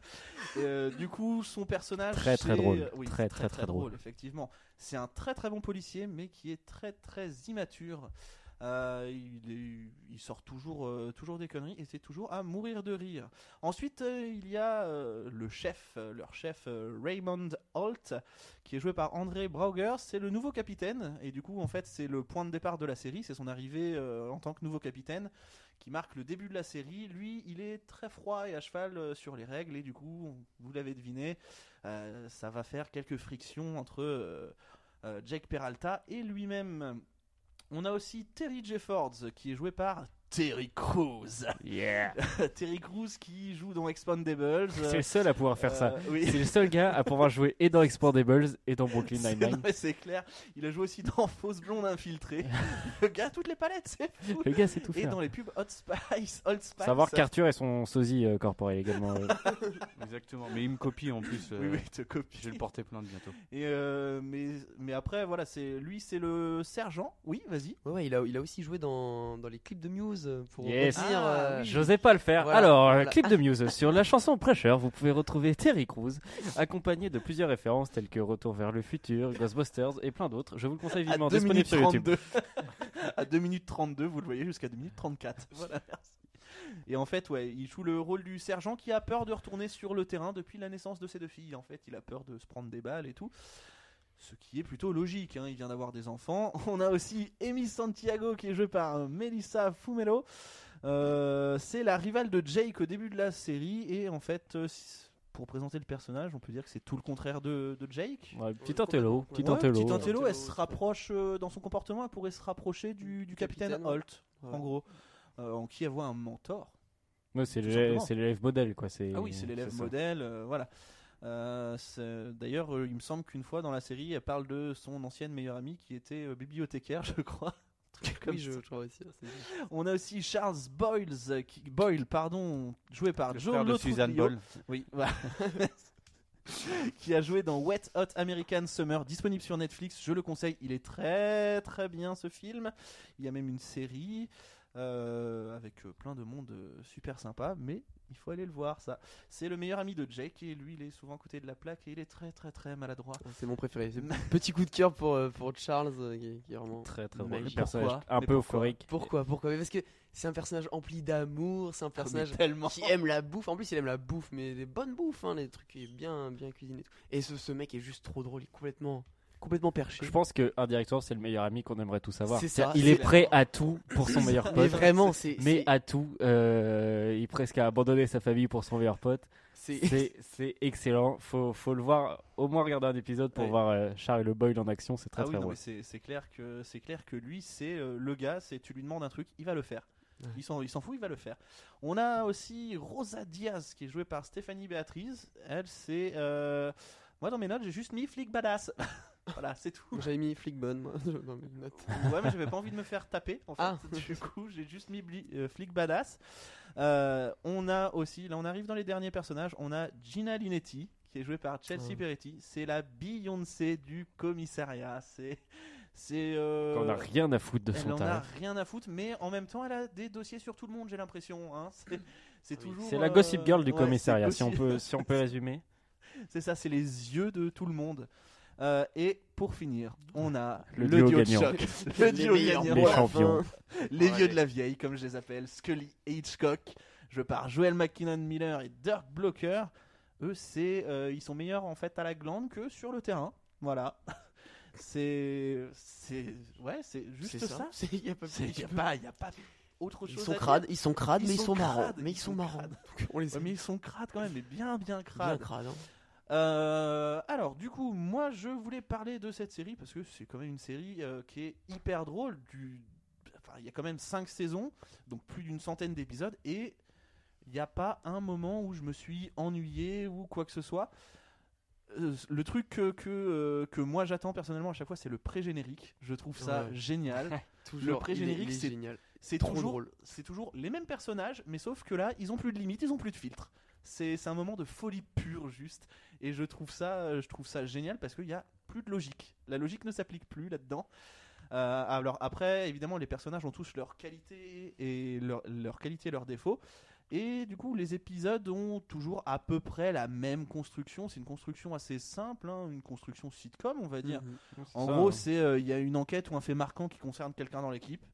Euh, du coup, son personnage Très, très c'est- drôle. oui, Très, c'est très, très drôle. effectivement. C'est un très très bon policier, mais qui est très très immature. Euh, il, est- il sort toujours, euh, toujours des conneries et c'est toujours à mourir de rire. Ensuite, euh, il y a euh, le chef, euh, leur chef euh, Raymond Holt, qui est joué par André Brauger. C'est le nouveau capitaine et du coup, en fait, c'est le point de départ de la série. C'est son arrivée euh, en tant que nouveau capitaine qui marque le début de la série. Lui, il est très froid et à cheval euh, sur les règles et du coup, vous l'avez deviné, euh, ça va faire quelques frictions entre euh, euh, Jake Peralta et lui-même. On a aussi Terry Jeffords qui est joué par Terry Crews. Yeah. Terry Crews qui joue dans Expandables. C'est le seul à pouvoir faire ça. Euh, oui. C'est le seul gars à pouvoir jouer et dans Expandables et dans Brooklyn C'est- Nine-Nine. non, mais c'est clair. Il a joué aussi dans Fausse Blonde Infiltrée. Le gars, toutes les palettes, c'est fou. Le gars sait tout Et faire. dans les pubs Hot Spice, Old Spice. Savoir qu'Arthur est son sosie euh, corporel également. euh. Exactement, mais il me copie en plus. Oui, euh, oui, il te copie. Je vais le porter plainte bientôt. Et euh, mais, mais après, voilà, c'est lui, c'est le sergent. Oui, vas-y. Ouais, ouais, il a, il a aussi joué dans, dans les clips de Muse euh, pour Yes. revenir, Ah, euh, oui. J'osais pas le faire. Voilà, Alors, euh, voilà. clip de Muse. Sur la chanson Pressure, vous pouvez retrouver Terry Crews, accompagné de plusieurs références telles que Retour vers le futur, Ghostbusters et plein d'autres. Je vous le conseille À vivement, deux disponible minutes sur YouTube. trente-deux. À deux minutes trente-deux, vous le voyez, jusqu'à deux minutes trente-quatre. Voilà, merci. Et en fait, ouais, il joue le rôle du sergent qui a peur de retourner sur le terrain depuis la naissance de ses deux filles. En fait, il a peur de se prendre des balles et tout. Ce qui est plutôt logique, hein, il vient d'avoir des enfants. On a aussi Amy Santiago qui est jouée par euh, Melissa Fumero. Euh, c'est la rivale de Jake au début de la série. Et en fait, euh, si- pour présenter le personnage, on peut dire que c'est tout le contraire de, de Jake. Ouais, petit intello, petit Ouais, intello. petit intello, Intello, elle se rapproche euh, dans son comportement, elle pourrait se rapprocher du, du capitaine, capitaine, ouais. Holt, Ouais. en gros, euh, en qui elle voit un mentor. Ouais, c'est Tout l'élève simplement. c'est l'élève modèle, quoi. Ah oui, c'est l'élève ça. modèle, euh, voilà. Euh, c'est- D'ailleurs, euh, il me semble qu'une fois dans la série, elle parle de son ancienne meilleure amie qui était euh, bibliothécaire, je crois. Un truc comme Oui, je, ça. je crois aussi. c'est- On a aussi Charles Boyles, euh, qui, Boyle, pardon, joué par Le Joe frère de Lotruglio. Suzanne Boyle. Oui, voilà. Qui a joué dans Wet Hot American Summer, disponible sur Netflix. Je le conseille, il est très très bien ce film. Il y a même une série euh, avec euh, plein de monde euh, super sympa, mais il faut aller le voir. Ça, c'est le meilleur ami de Jake et lui, il est souvent à côté de la plaque et il est très très très maladroit. C'est mon préféré. C'est petit coup de cœur pour, euh, pour Charles, euh, qui, qui est vraiment Très très Mais drôle. Le pourquoi personnage un Mais peu pourquoi euphorique. Pourquoi Pourquoi Mais parce que c'est un personnage empli d'amour, c'est un personnage Mais tellement. qui aime la bouffe. En plus, il aime la bouffe, mais des bonnes bouffes, hein, les trucs bien, bien cuisinés. Et, tout. et ce, ce mec est juste trop drôle, il est complètement, complètement perché. Je pense que indirectement c'est le meilleur ami qu'on aimerait tous avoir. C'est ça, il c'est est la- prêt à tout pour son meilleur pote. Mais vraiment, c'est- mais c'est- à tout. Euh, il est presque à abandonner sa famille pour son meilleur pote. C'est- C'est c'est excellent. Faut faut le voir. Au moins regarder un épisode pour Ouais. voir euh, Charles le Boyle en action. C'est très Ah oui, très non, drôle. mais c'est c'est clair que c'est clair que lui, c'est euh, le gars. C'est tu lui demandes un truc, il va le faire. Il s'en il s'en fout, il va le faire. On a aussi Rosa Diaz qui est jouée par Stéphanie Beatriz. Elle, c'est euh, moi dans mes notes, j'ai juste mis flic badass. Voilà, c'est tout. J'avais mis flic bonne moi dans mes notes. Ouais, mais j'avais pas envie de me faire taper. En fait. Ah. Du coup, j'ai juste mis bli- euh, flic badass. Euh, on a aussi, là, on arrive dans les derniers personnages. On a Gina Linetti qui est jouée par Chelsea Ah. Peretti. C'est la Beyoncé du commissariat. C'est, c'est. Euh... Qu'on a rien à foutre de son Elle en a talent. rien à foutre, mais en même temps, elle a des dossiers sur tout le monde. J'ai l'impression. Hein. C'est, c'est toujours. C'est la euh, Gossip Girl du ouais, commissariat. c'est Si on gossip- peut si on peut résumer. C'est ça, c'est les yeux de tout le monde. Euh, et pour finir, on a Le le, duo duo de gagnant. choc. Les Le duo meilleurs, gagnant. les pour la champions. fin. Les Ouais. vieux de la vieille, comme je les appelle. Scully et Hitchcock. Je par Joel McKinnon Miller et Dirk Blocker. Eux, c'est, euh, ils sont meilleurs en fait à la glande que sur le terrain. Voilà. C'est, c'est, ouais, c'est juste C'est ça. ça. C'est- y a pas C'est- plus. y a pas, y a pas autre Ils chose. sont à dire. crades, ils sont crades, Ils mais ils sont sont marrants. crades, Mais ils ils sont sont marrants. crades. Donc, on les Ouais, aime mais ils sont crades quand même, mais bien, bien bien crades. crades. hein. Euh, alors, du coup, moi, je voulais parler de cette série parce que c'est quand même une série euh, qui est hyper drôle. Du... Enfin, il y a quand même cinq saisons, donc plus d'une centaine d'épisodes, et il n'y a pas un moment où je me suis ennuyé ou quoi que ce soit. Euh, le truc que, que, euh, que moi j'attends personnellement à chaque fois, c'est le pré-générique. Je trouve ça Ouais. génial. Toujours, le pré-générique, il est- il est c'est génial. c'est Trop toujours, drôle. c'est toujours les mêmes personnages, mais sauf que là, ils ont plus de limites, ils ont plus de filtres. C'est, c'est un moment de folie pure, juste. Et je trouve ça, je trouve ça génial parce qu'il n'y a plus de logique. La logique ne s'applique plus là-dedans. Euh, alors après, évidemment, les personnages ont tous leurs qualités et leurs leur qualités et leurs défauts. Et du coup, les épisodes ont toujours à peu près la même construction. C'est une construction assez simple, hein, une construction sitcom, on va dire. Mhm. En ça, gros, hein. c'est euh, il y a une enquête ou un fait marquant qui concerne quelqu'un dans l'équipe.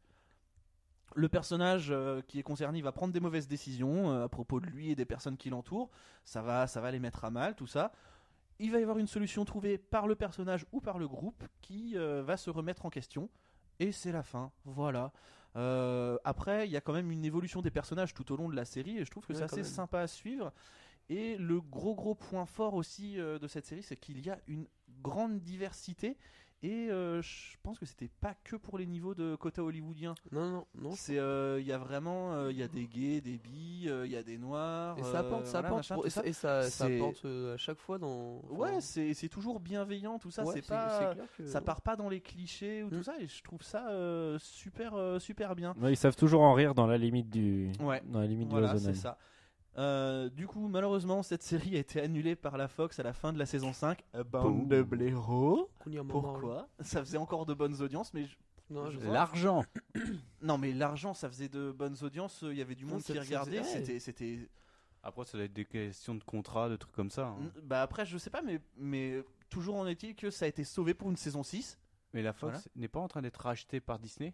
Le personnage euh, qui est concerné va prendre des mauvaises décisions euh, à propos de lui et des personnes qui l'entourent. Ça va, ça va les mettre à mal, tout ça. Il va y avoir une solution trouvée par le personnage ou par le groupe qui euh, va se remettre en question. Et c'est la fin. Voilà. Euh, après, il y a quand même une évolution des personnages tout au long de la série et je trouve que Ouais, c'est quand assez même. sympa à suivre. Et le gros gros point fort aussi euh, de cette série, c'est qu'il y a une grande diversité. Et euh, je pense que c'était pas que pour les niveaux de quota hollywoodien. Non, non, non. C'est, euh, il y a vraiment, euh, il y a des gays, des bi, euh, il y a des noirs. Et ça apporte, euh, ça voilà, apporte, machin, pour- tout et ça, ça. et ça, ça C'est- apporte euh, à chaque fois dans. enfin, Ouais, c'est, c'est toujours bienveillant, tout ça. ouais, c'est pas, c'est clair que- ça part pas dans les clichés ou Mm. tout ça. Et je trouve ça euh, super, euh, super bien. Ouais, ils savent toujours en rire dans la limite du Ouais. dans la limite Voilà, du c'est raisonnable. ça. Euh, du coup, malheureusement, cette série a été annulée par la Fox à la fin de la saison cinq. Bande de blaireaux. Pourquoi ? Ça faisait encore de bonnes audiences, mais je- Non, je je- vois. L'argent. Non, mais l'argent, ça faisait de bonnes audiences. Il y avait du Non, monde ça- qui ça regardait. faisait- ouais. C'était, c'était. Après, ça doit être des questions de contrat, de trucs comme ça. hein. N- Bah après, je sais pas, mais mais toujours en est-il que ça a été sauvé pour une saison six. Mais la Fox Voilà. n'est pas en train d'être rachetée par Disney.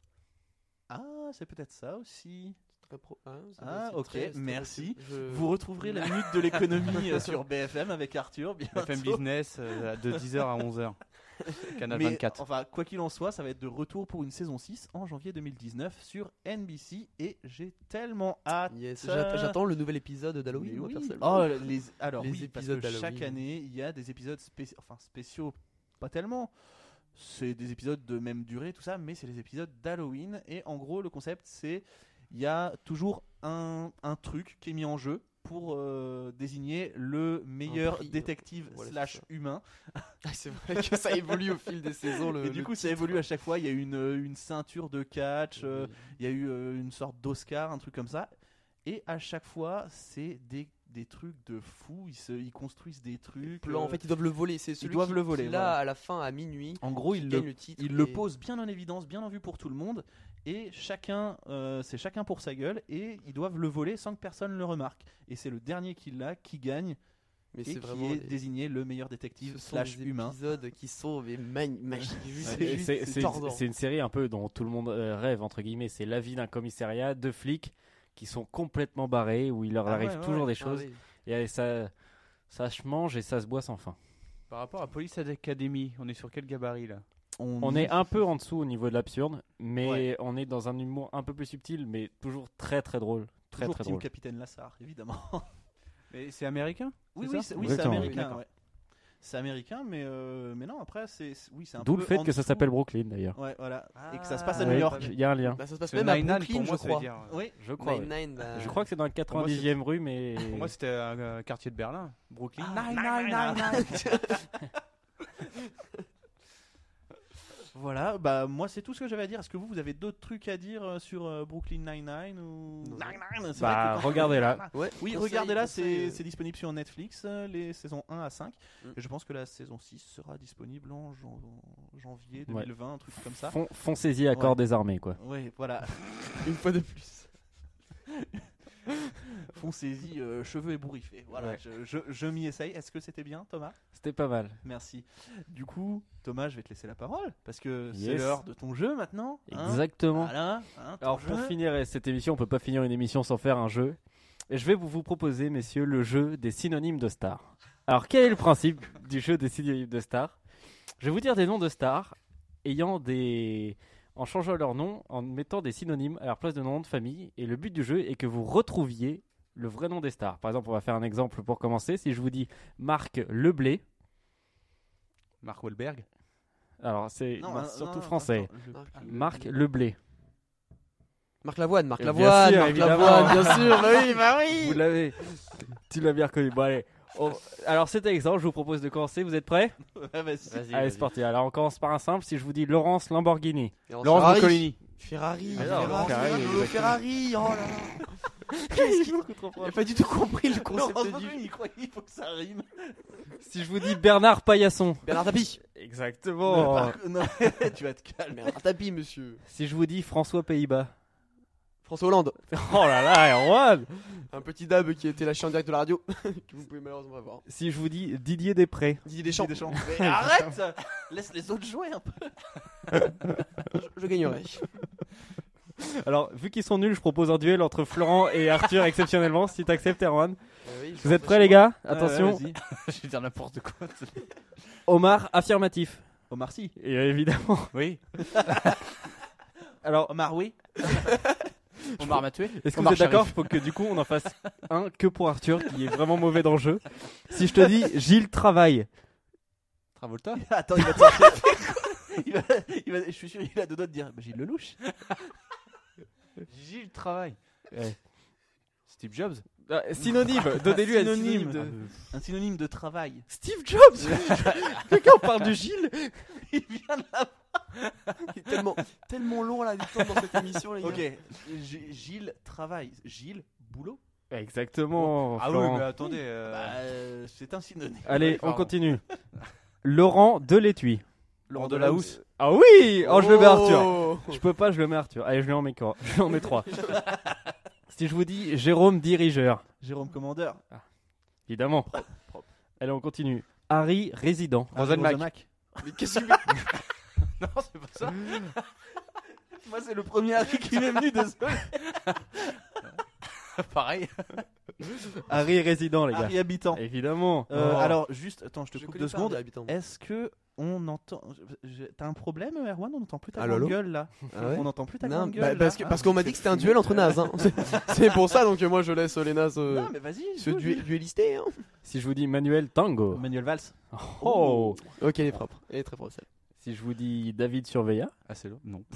Ah, c'est peut-être ça aussi. Très pro- ah, c'est- Ah, c'est ok, très- c'est merci. très possible. Je- Vous retrouverez la minute de l'économie euh, sur B F M avec Arthur, bientôt. F M Business euh, de dix heures à onze heures. Canal Mais, vingt-quatre. enfin, quoi qu'il en soit, ça va être de retour pour une saison six en janvier deux mille dix-neuf sur N B C et j'ai tellement hâte. Yes, j'att- J'attends le nouvel épisode Mais d'Halloween, moi, oui. personnellement. Oh, les, alors Les oui, parce épisodes que chaque d'Halloween. année, il y a des épisodes spéciaux, enfin spéciaux, pas tellement. C'est des épisodes de même durée, tout ça, mais c'est les épisodes d'Halloween. Et en gros, le concept, c'est il y a toujours un, un truc qui est mis en jeu pour euh, désigner le meilleur prix, détective voilà, slash c'est ça. humain. Ah, c'est vrai que ça évolue au fil des saisons. Le, Et du le coup, ça évolue à chaque fois. Il y a une, une ceinture de catch, euh, il y a eu euh, une sorte d'Oscar, un truc comme ça. Et à chaque fois, c'est des, des trucs de fou. Ils, se, ils construisent des trucs. plan. En euh, fait, ils doivent le voler. C'est celui doivent qui, le voler, qui, là, voilà. à la fin, à minuit. En gros, qui ils gagne le, le titre ils le et- posent bien en évidence, bien en vue pour tout le monde. Et chacun, euh, c'est chacun pour sa gueule. Et ils doivent le voler sans que personne ne le remarque. Et c'est le dernier qui l'a qui gagne. Mais et c'est qui vraiment est les- désigné le meilleur détective Ce sont slash des humain. épisodes qui sont mais magn- magiques. Juste- C'est- juste c'est- c'est- tordant. c'est une série un peu dont tout le monde euh, rêve entre guillemets. C'est la vie d'un commissariat, deux flics qui sont complètement barrés où il leur Ah arrive ouais, ouais, toujours ouais. des Ah choses oui. et euh, ça ça se mange et ça se boit sans fin. Par rapport à Police Academy, on est sur quel gabarit là? On, On y- est un peu en dessous au niveau de l'absurde, mais Ouais. on est dans un humour un peu plus subtil, mais toujours très très drôle. Très toujours très Team drôle. Capitaine Lassard, évidemment. Mais c'est américain? Oui, C'est oui, ça c'est, oui, c'est Exactement. américain. D'accord. Ouais. C'est américain, mais, euh, mais non, après, c'est, c'est- oui, c'est un D'où peu le fait en que ça dessous. s'appelle Brooklyn d'ailleurs. Ouais, voilà. Et que ça se Ah, passe à Ouais, New York. Il y a un lien. Bah, ça se passe Parce que même à Nine-Nine, Brooklyn, pour moi, je ça veut crois. dire. euh, Oui, Je crois. ouais. Nine-Nine, bah... Je crois que c'est dans le quatre-vingt-dixième rue, mais. Pour moi, c'était un euh, quartier de Berlin. Brooklyn. Ah, Nine, nine, nine, nine, nine, nine. Voilà, bah moi c'est tout ce que j'avais à dire. Est-ce que vous, vous avez d'autres trucs à dire euh, sur euh, Brooklyn Nine-Nine ou... Non. Nine-Nine, c'est Bah, vrai que quand- regardez-la. Ouais, Oui, conseil, regardez-là, conseil, c'est, euh, c'est disponible sur Netflix, euh, les saisons un à cinq. Mm. Et je pense que la saison six sera disponible en jan- janvier Ouais. deux mille vingt, un truc comme ça. Fon- Foncez-y à corps Ouais. désarmé quoi. Oui, voilà. Une fois de plus. Foncez-y, euh, cheveux ébouriffés. Voilà, Ouais. je, je, je m'y essaye. Est-ce que c'était bien, Thomas? C'était pas mal. Merci. Du coup, Thomas, je vais te laisser la parole parce que c'est Yes. l'heure de ton jeu maintenant. hein. Exactement. Voilà. hein, ton Alors pour jeu. finir cette émission, on peut pas finir une émission sans faire un jeu. Et je vais vous, vous proposer, messieurs, le jeu des synonymes de stars. Alors quel est le principe du jeu des synonymes de stars? Je vais vous dire des noms de stars ayant des... en changeant leur nom, en mettant des synonymes à leur place de nom de famille. Et le but du jeu est que vous retrouviez le vrai nom des stars. Par exemple, on va faire un exemple pour commencer. Si je vous dis Marc Leblé, Mark Wahlberg. alors c'est Non, non, euh, surtout non, français. attends, je- Marc Leblé. Marc Lavoine, Marc Bien Lavoine, sûr, Marc évidemment. Lavoine, bien sûr, bah oui, bah Vous oui. l'avez. Tu l'as bien reconnu. Bon, allez. On- Alors, cet exemple, je vous propose de commencer. Vous êtes prêts? Ouais, vas-y. Allez, c'est parti. Alors, on commence par un simple. Si je vous dis Laurence Lamborghini. Laurence Ferrari. Boccolini. Ferrari, Ah non, Ferrari, Ferrari, Lolo exactement. Ferrari, oh là là. Qu'est-ce qu'il il a pas du tout compris le Non, concept Laurence du Boccolini, il croyait qu'il faut que ça rime. Si je vous dis Bernard Paillasson. Bernard Tapie. Exactement. Par- non, tu vas te calmer. Bernard Tapie, monsieur. Si je vous dis François Pays-Bas. François Hollande. Oh là là, Erwan. Un petit dab qui était lâché en direct de la radio, que vous pouvez malheureusement pas voir. Si je vous dis Didier Després. Didier Deschamps. Deschamps. Mais arrête. Laisse les autres jouer un peu. Je, je gagnerai. Alors, vu qu'ils sont nuls, je propose un duel entre Florent et Arthur exceptionnellement. Si t'acceptes, Erwan. Vous êtes prêts, les gars? Attention. Ouais, ouais, Je vais dire n'importe quoi. Omar affirmatif. Omar Sy. Et évidemment. Oui. Alors, Omar, oui. Omar m'a tué. est-ce que Omar vous êtes d'accord? Sharif. Faut que du coup on en fasse un que pour Arthur qui est vraiment mauvais dans le jeu. Si je te dis Gilles Travail. Travolta. Attends, il va te sortir. il va, il va, je suis sûr qu'il a deux doigts de dire bah, Gilles Lelouch. Gilles Travail. Ouais. Steve Jobs. Ah, synonyme, donnez-lui un Synonyme. synonyme de... Un synonyme de travail. Steve Jobs. Quelqu'un parle de Gilles. Il vient de là. Il est tellement, tellement long là, du temps dans cette émission, les gars. Ok. G- Gilles travail. Gilles boulot. Exactement. Ah oui, Florent. mais attendez. euh, Bah, euh, c'est un synonyme. Allez, Ouais, on pardon. continue. Laurent Delétui. Laurent Delahousse. Ah oui. Oh, je le mets Arthur. Oh. Je peux pas, je le mets Arthur. Allez, je lui en mets quoi? Je lui en mets trois. Si je vous dis Jérôme Dirigeur. Jérôme Commandeur. Évidemment. Allez, on continue. Harry Résident. Rosenmack. Mais qu'est-ce que Non, c'est pas ça. Moi, c'est le premier Harry qui m'est venu, désolé. Pareil. Harry Résident, les gars. Harry Habitant. Évidemment. Euh, Oh. Alors, juste, attends, je te Je coupe connais deux pas, secondes. Harry Habitant. Est-ce que on entend. je- T'as un problème, Erwan? On n'entend plus ta Allô, grande allô gueule là. Ah ouais On n'entend plus ta Non, grande gueule. bah, là. parce que- Ah, parce qu'on m'a dit que c'était un duel entre nazes. Hein. C'est- C'est pour ça, donc euh, moi je laisse les nazes euh, Non, mais vas-y. se joue, duel- joue. duelister. Hein. Si je vous dis Manuel Tango. Manuel Valls. Oh. Ok, elle est propre. Elle est très propre celle. Si je vous dis David Surveilla. Ah, c'est long. Non.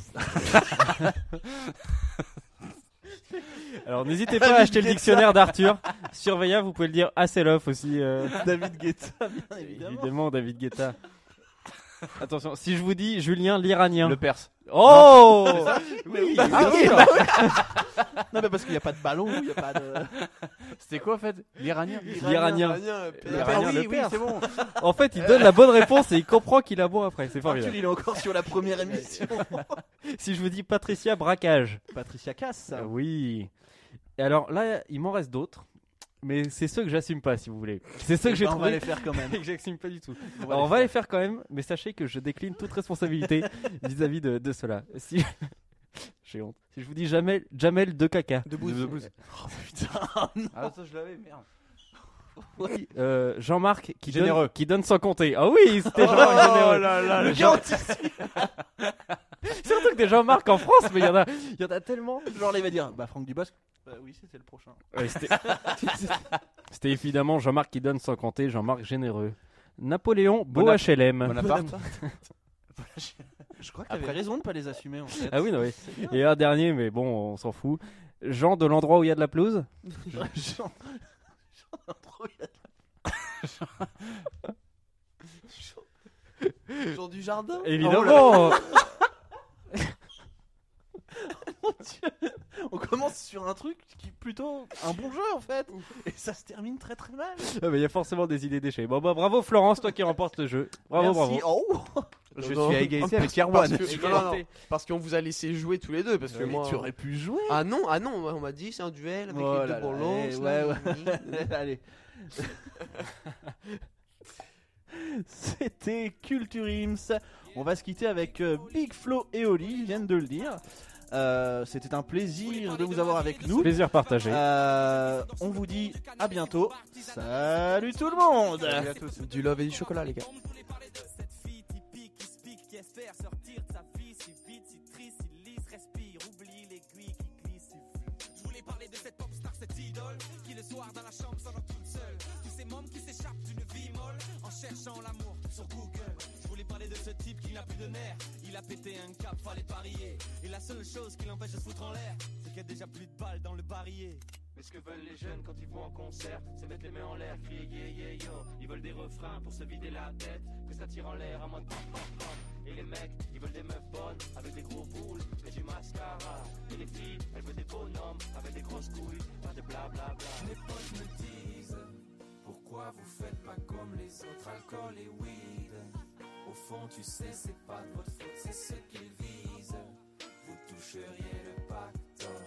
Alors n'hésitez pas à acheter le dictionnaire d'Arthur. Surveilla, vous pouvez le dire Hasselhoff aussi. euh, David Guetta, bien évidemment. Évidemment, David Guetta. Attention, si je vous dis Julien l'Iranien. Le Perse. Oh. Mais oui, Ah bien oui, sûr. bah Non, mais parce qu'il n'y a pas de ballon, il n'y a pas de. C'était quoi en fait? L'Iranien. L'Iranien. euh, L'Iranien, Ah le oui, oui, Perse. c'est bon. En fait, il donne la bonne réponse et il comprend qu'il a bon après. C'est Arthur, formidable. il est encore sur la première émission. Si je vous dis Patricia Braquage. Patricia Cass. Euh, Oui. Et alors là, il m'en reste d'autres. Mais c'est ceux que j'assume pas, si vous voulez. C'est ceux que j'ai Eh ben, on va trouvé. les faire quand même. Et que j'assume pas du tout. On va Alors on les va faire. les faire quand même, mais sachez que je décline toute responsabilité vis-à-vis de, de cela. Si... J'ai honte. Si je vous dis Jamel, Jamel de caca. De bouse. De Blues. Putain, non. Ah, ça, je l'avais, merde. Oui. Euh, Jean-Marc qui Généreux. donne, qui donne sans compter. Ah oui, c'était Jean-Marc généreux. là là, Le Jean- gars anticipé. Surtout que des Jean-Marc en France, mais il y en a, il y en a tellement. Genre, là, il va dire Bah, Franck Dubosc. Bah, oui, c'était le prochain. Ouais, c'était... c'était évidemment Jean-Marc qui donne sans compter, Jean-Marc généreux. Napoléon, beau Bonap- H L M. Bonaparte. Je crois que t'avais raison de pas les assumer en fait. Ah oui, non, oui. Et un dernier, mais bon, on s'en fout. Jean de l'endroit où il y a de la pelouse. Jean, Jean d'endroit où il y a de Jean- Jean du jardin. Évidemment. Mon Dieu. On commence sur un truc qui est plutôt un bon jeu en fait. Et ça se termine très très mal. Ah, mais il y a forcément des idées déchets. Bon, bah, bravo Florence, toi qui remporte le jeu. Bravo, Merci. bravo. Oh. Je Non, suis à non, égalité parce- avec Erwan. parce que- non, non, non, parce qu'on vous a laissé jouer tous les deux. Parce que Mais moi. tu aurais pu jouer. Ah non, ah non, on m'a dit c'est un duel avec Oh les deux là là, bourlons. eh, ouais, ouais. Allez. C'était Culture Ims. On va se quitter avec euh, Big Flo et Oli, ils viennent de le dire. Euh, C'était un plaisir de vous avoir avec nous. Plaisir partagé. Euh, on vous dit à bientôt. Salut tout le monde. Salut à tous. Du love et du chocolat, les gars. Qui espère sortir de sa vie si vite, si triste, si lisse, respire, oublie l'aiguille qui glisse. Je voulais parler de cette pop star, cette idole, qui le soir dans la chambre s'endort toute seule. Tous ces mômes qui s'échappent d'une vie molle, en cherchant l'amour sur Google. Je voulais parler de ce type qui n'a plus de nerfs, il a pété un cap, fallait parier. Et la seule chose qui l'empêche de se foutre en l'air, c'est qu'il y a déjà plus de balles dans le barillet. Mais ce que veulent les jeunes quand ils vont en concert, c'est mettre les mains en l'air, crier yeah yeah yo. Ils veulent des refrains pour se vider la tête, que ça tire en l'air à moins de pom pom pom. Et les mecs, ils veulent des meufs bonnes, avec des gros boules et du mascara. Et les filles, elles veulent des bonhommes, avec des grosses couilles, pas de blablabla. Mes potes me disent, pourquoi vous faites pas comme les autres, alcool et weed. Au fond tu sais c'est pas de votre faute, c'est ce qu'ils visent. Vous toucheriez le pactole.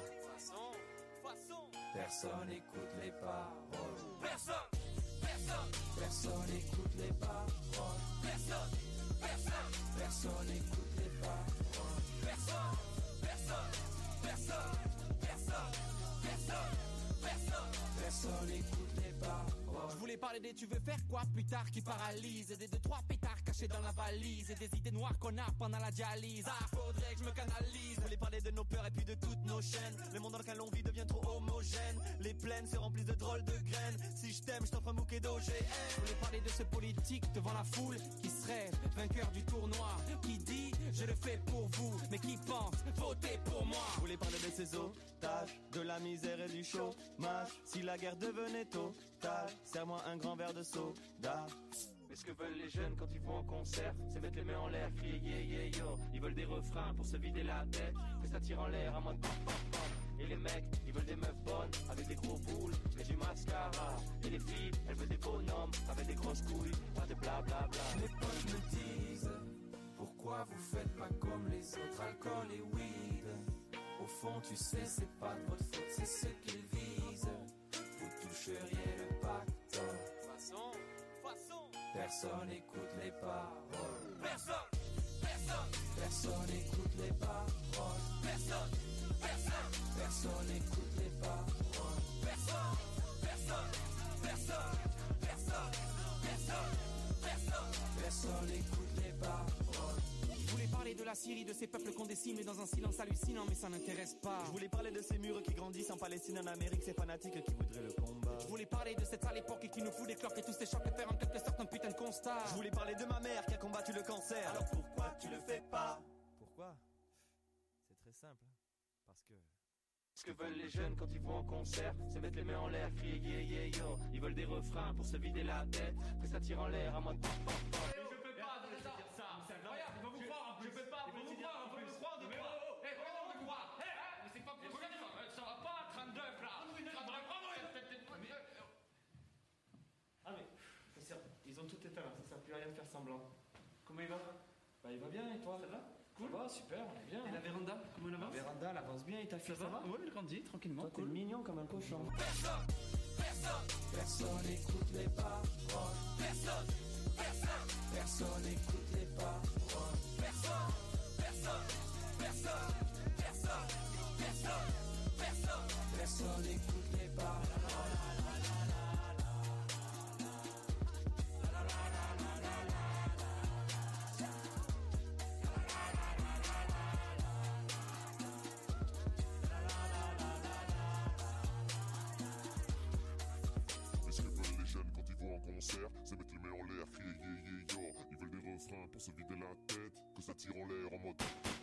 Personne écoute les paroles. Personne, personne, personne écoute les paroles. Personne, personne, personne écoute les paroles. Personne, personne, personne, personne, personne, personne, personne écoute les paroles. Je voulais parler des tu veux faire quoi plus tard qui paralyse, et des deux trois pétards cachés dans la valise, et des idées noires qu'on a pendant la dialyse. Ah, faudrait que je me canalise. Je voulais parler de nos peurs et puis de toutes nos chaînes. Le monde dans lequel on vit devient trop homogène. Les plaines se remplissent de drôles de graines. Si je t'aime, je t'offre un bouquet d'O G M. Je voulais parler de ce politique devant la foule qui se rêve vainqueur du tournoi, qui dit je le fais pour vous, mais qui pense votez pour moi. Je voulais parler de ces otages, de la misère et du chômage. Si la guerre devenait totale, serre-moi un grand verre de soda. Mais ce que veulent les jeunes quand ils vont en concert, c'est mettre les mains en l'air, crier yeah yeah yo. Ils veulent des refrains pour se vider la tête, que ça tire en l'air à moins de pom pom pom. Et les mecs, ils veulent des meufs bonnes, avec des gros boules et du mascara. Et les filles, elles veulent des bonhommes, avec des grosses couilles, pas de blablabla. Les potes me disent, pourquoi vous faites pas comme les autres, alcool et weed. Au fond tu sais c'est pas de votre faute, c'est ce qu'ils visent. Vous toucheriez le pactole. Façon, façon. Personne écoute les paroles. Personne, personne, personne écoute les paroles. Personne, personne, personne écoute les paroles. Personne, personne, personne, personne, personne, personne, personne écoute les paroles. Je voulais parler de la Syrie, de ces peuples qu'on décime dans un silence hallucinant, mais ça n'intéresse pas. Je voulais parler de ces murs qui grandissent en Palestine, en Amérique, ces fanatiques qui voudraient le combat. Je voulais parler de cette sale époque qui nous fout des cloques et tous ces chocs et faire en quelque sorte un putain de constat. Je voulais parler de ma mère qui a combattu le cancer. Alors pourquoi tu le fais pas? Pourquoi? C'est très simple. Parce que... Ce que veulent les jeunes quand ils vont en concert, c'est mettre les mains en l'air, crier yeah yeah yo. Ils veulent des refrains pour se vider la tête, que ça tire en l'air à moins de pom pom pom. Ils ont tout éteint, ça sert plus à rien de faire semblant. Comment il va? Bah il va bien et toi? Ça va? Cool. Ça va, super, on est bien. Et hein. La véranda, comment elle avance? La véranda, elle avance bien et ta fille, ça, ça va? Oui, elle grandit tranquillement. Toi cool. T'es mignon comme un cochon. Personne, personne, personne écoute les paroles. Personne, personne, personne écoute les paroles. Personne, personne, personne, personne, personne, personne, personne écoute les paroles. pour se vider la tête, que ça tire en l'air en mode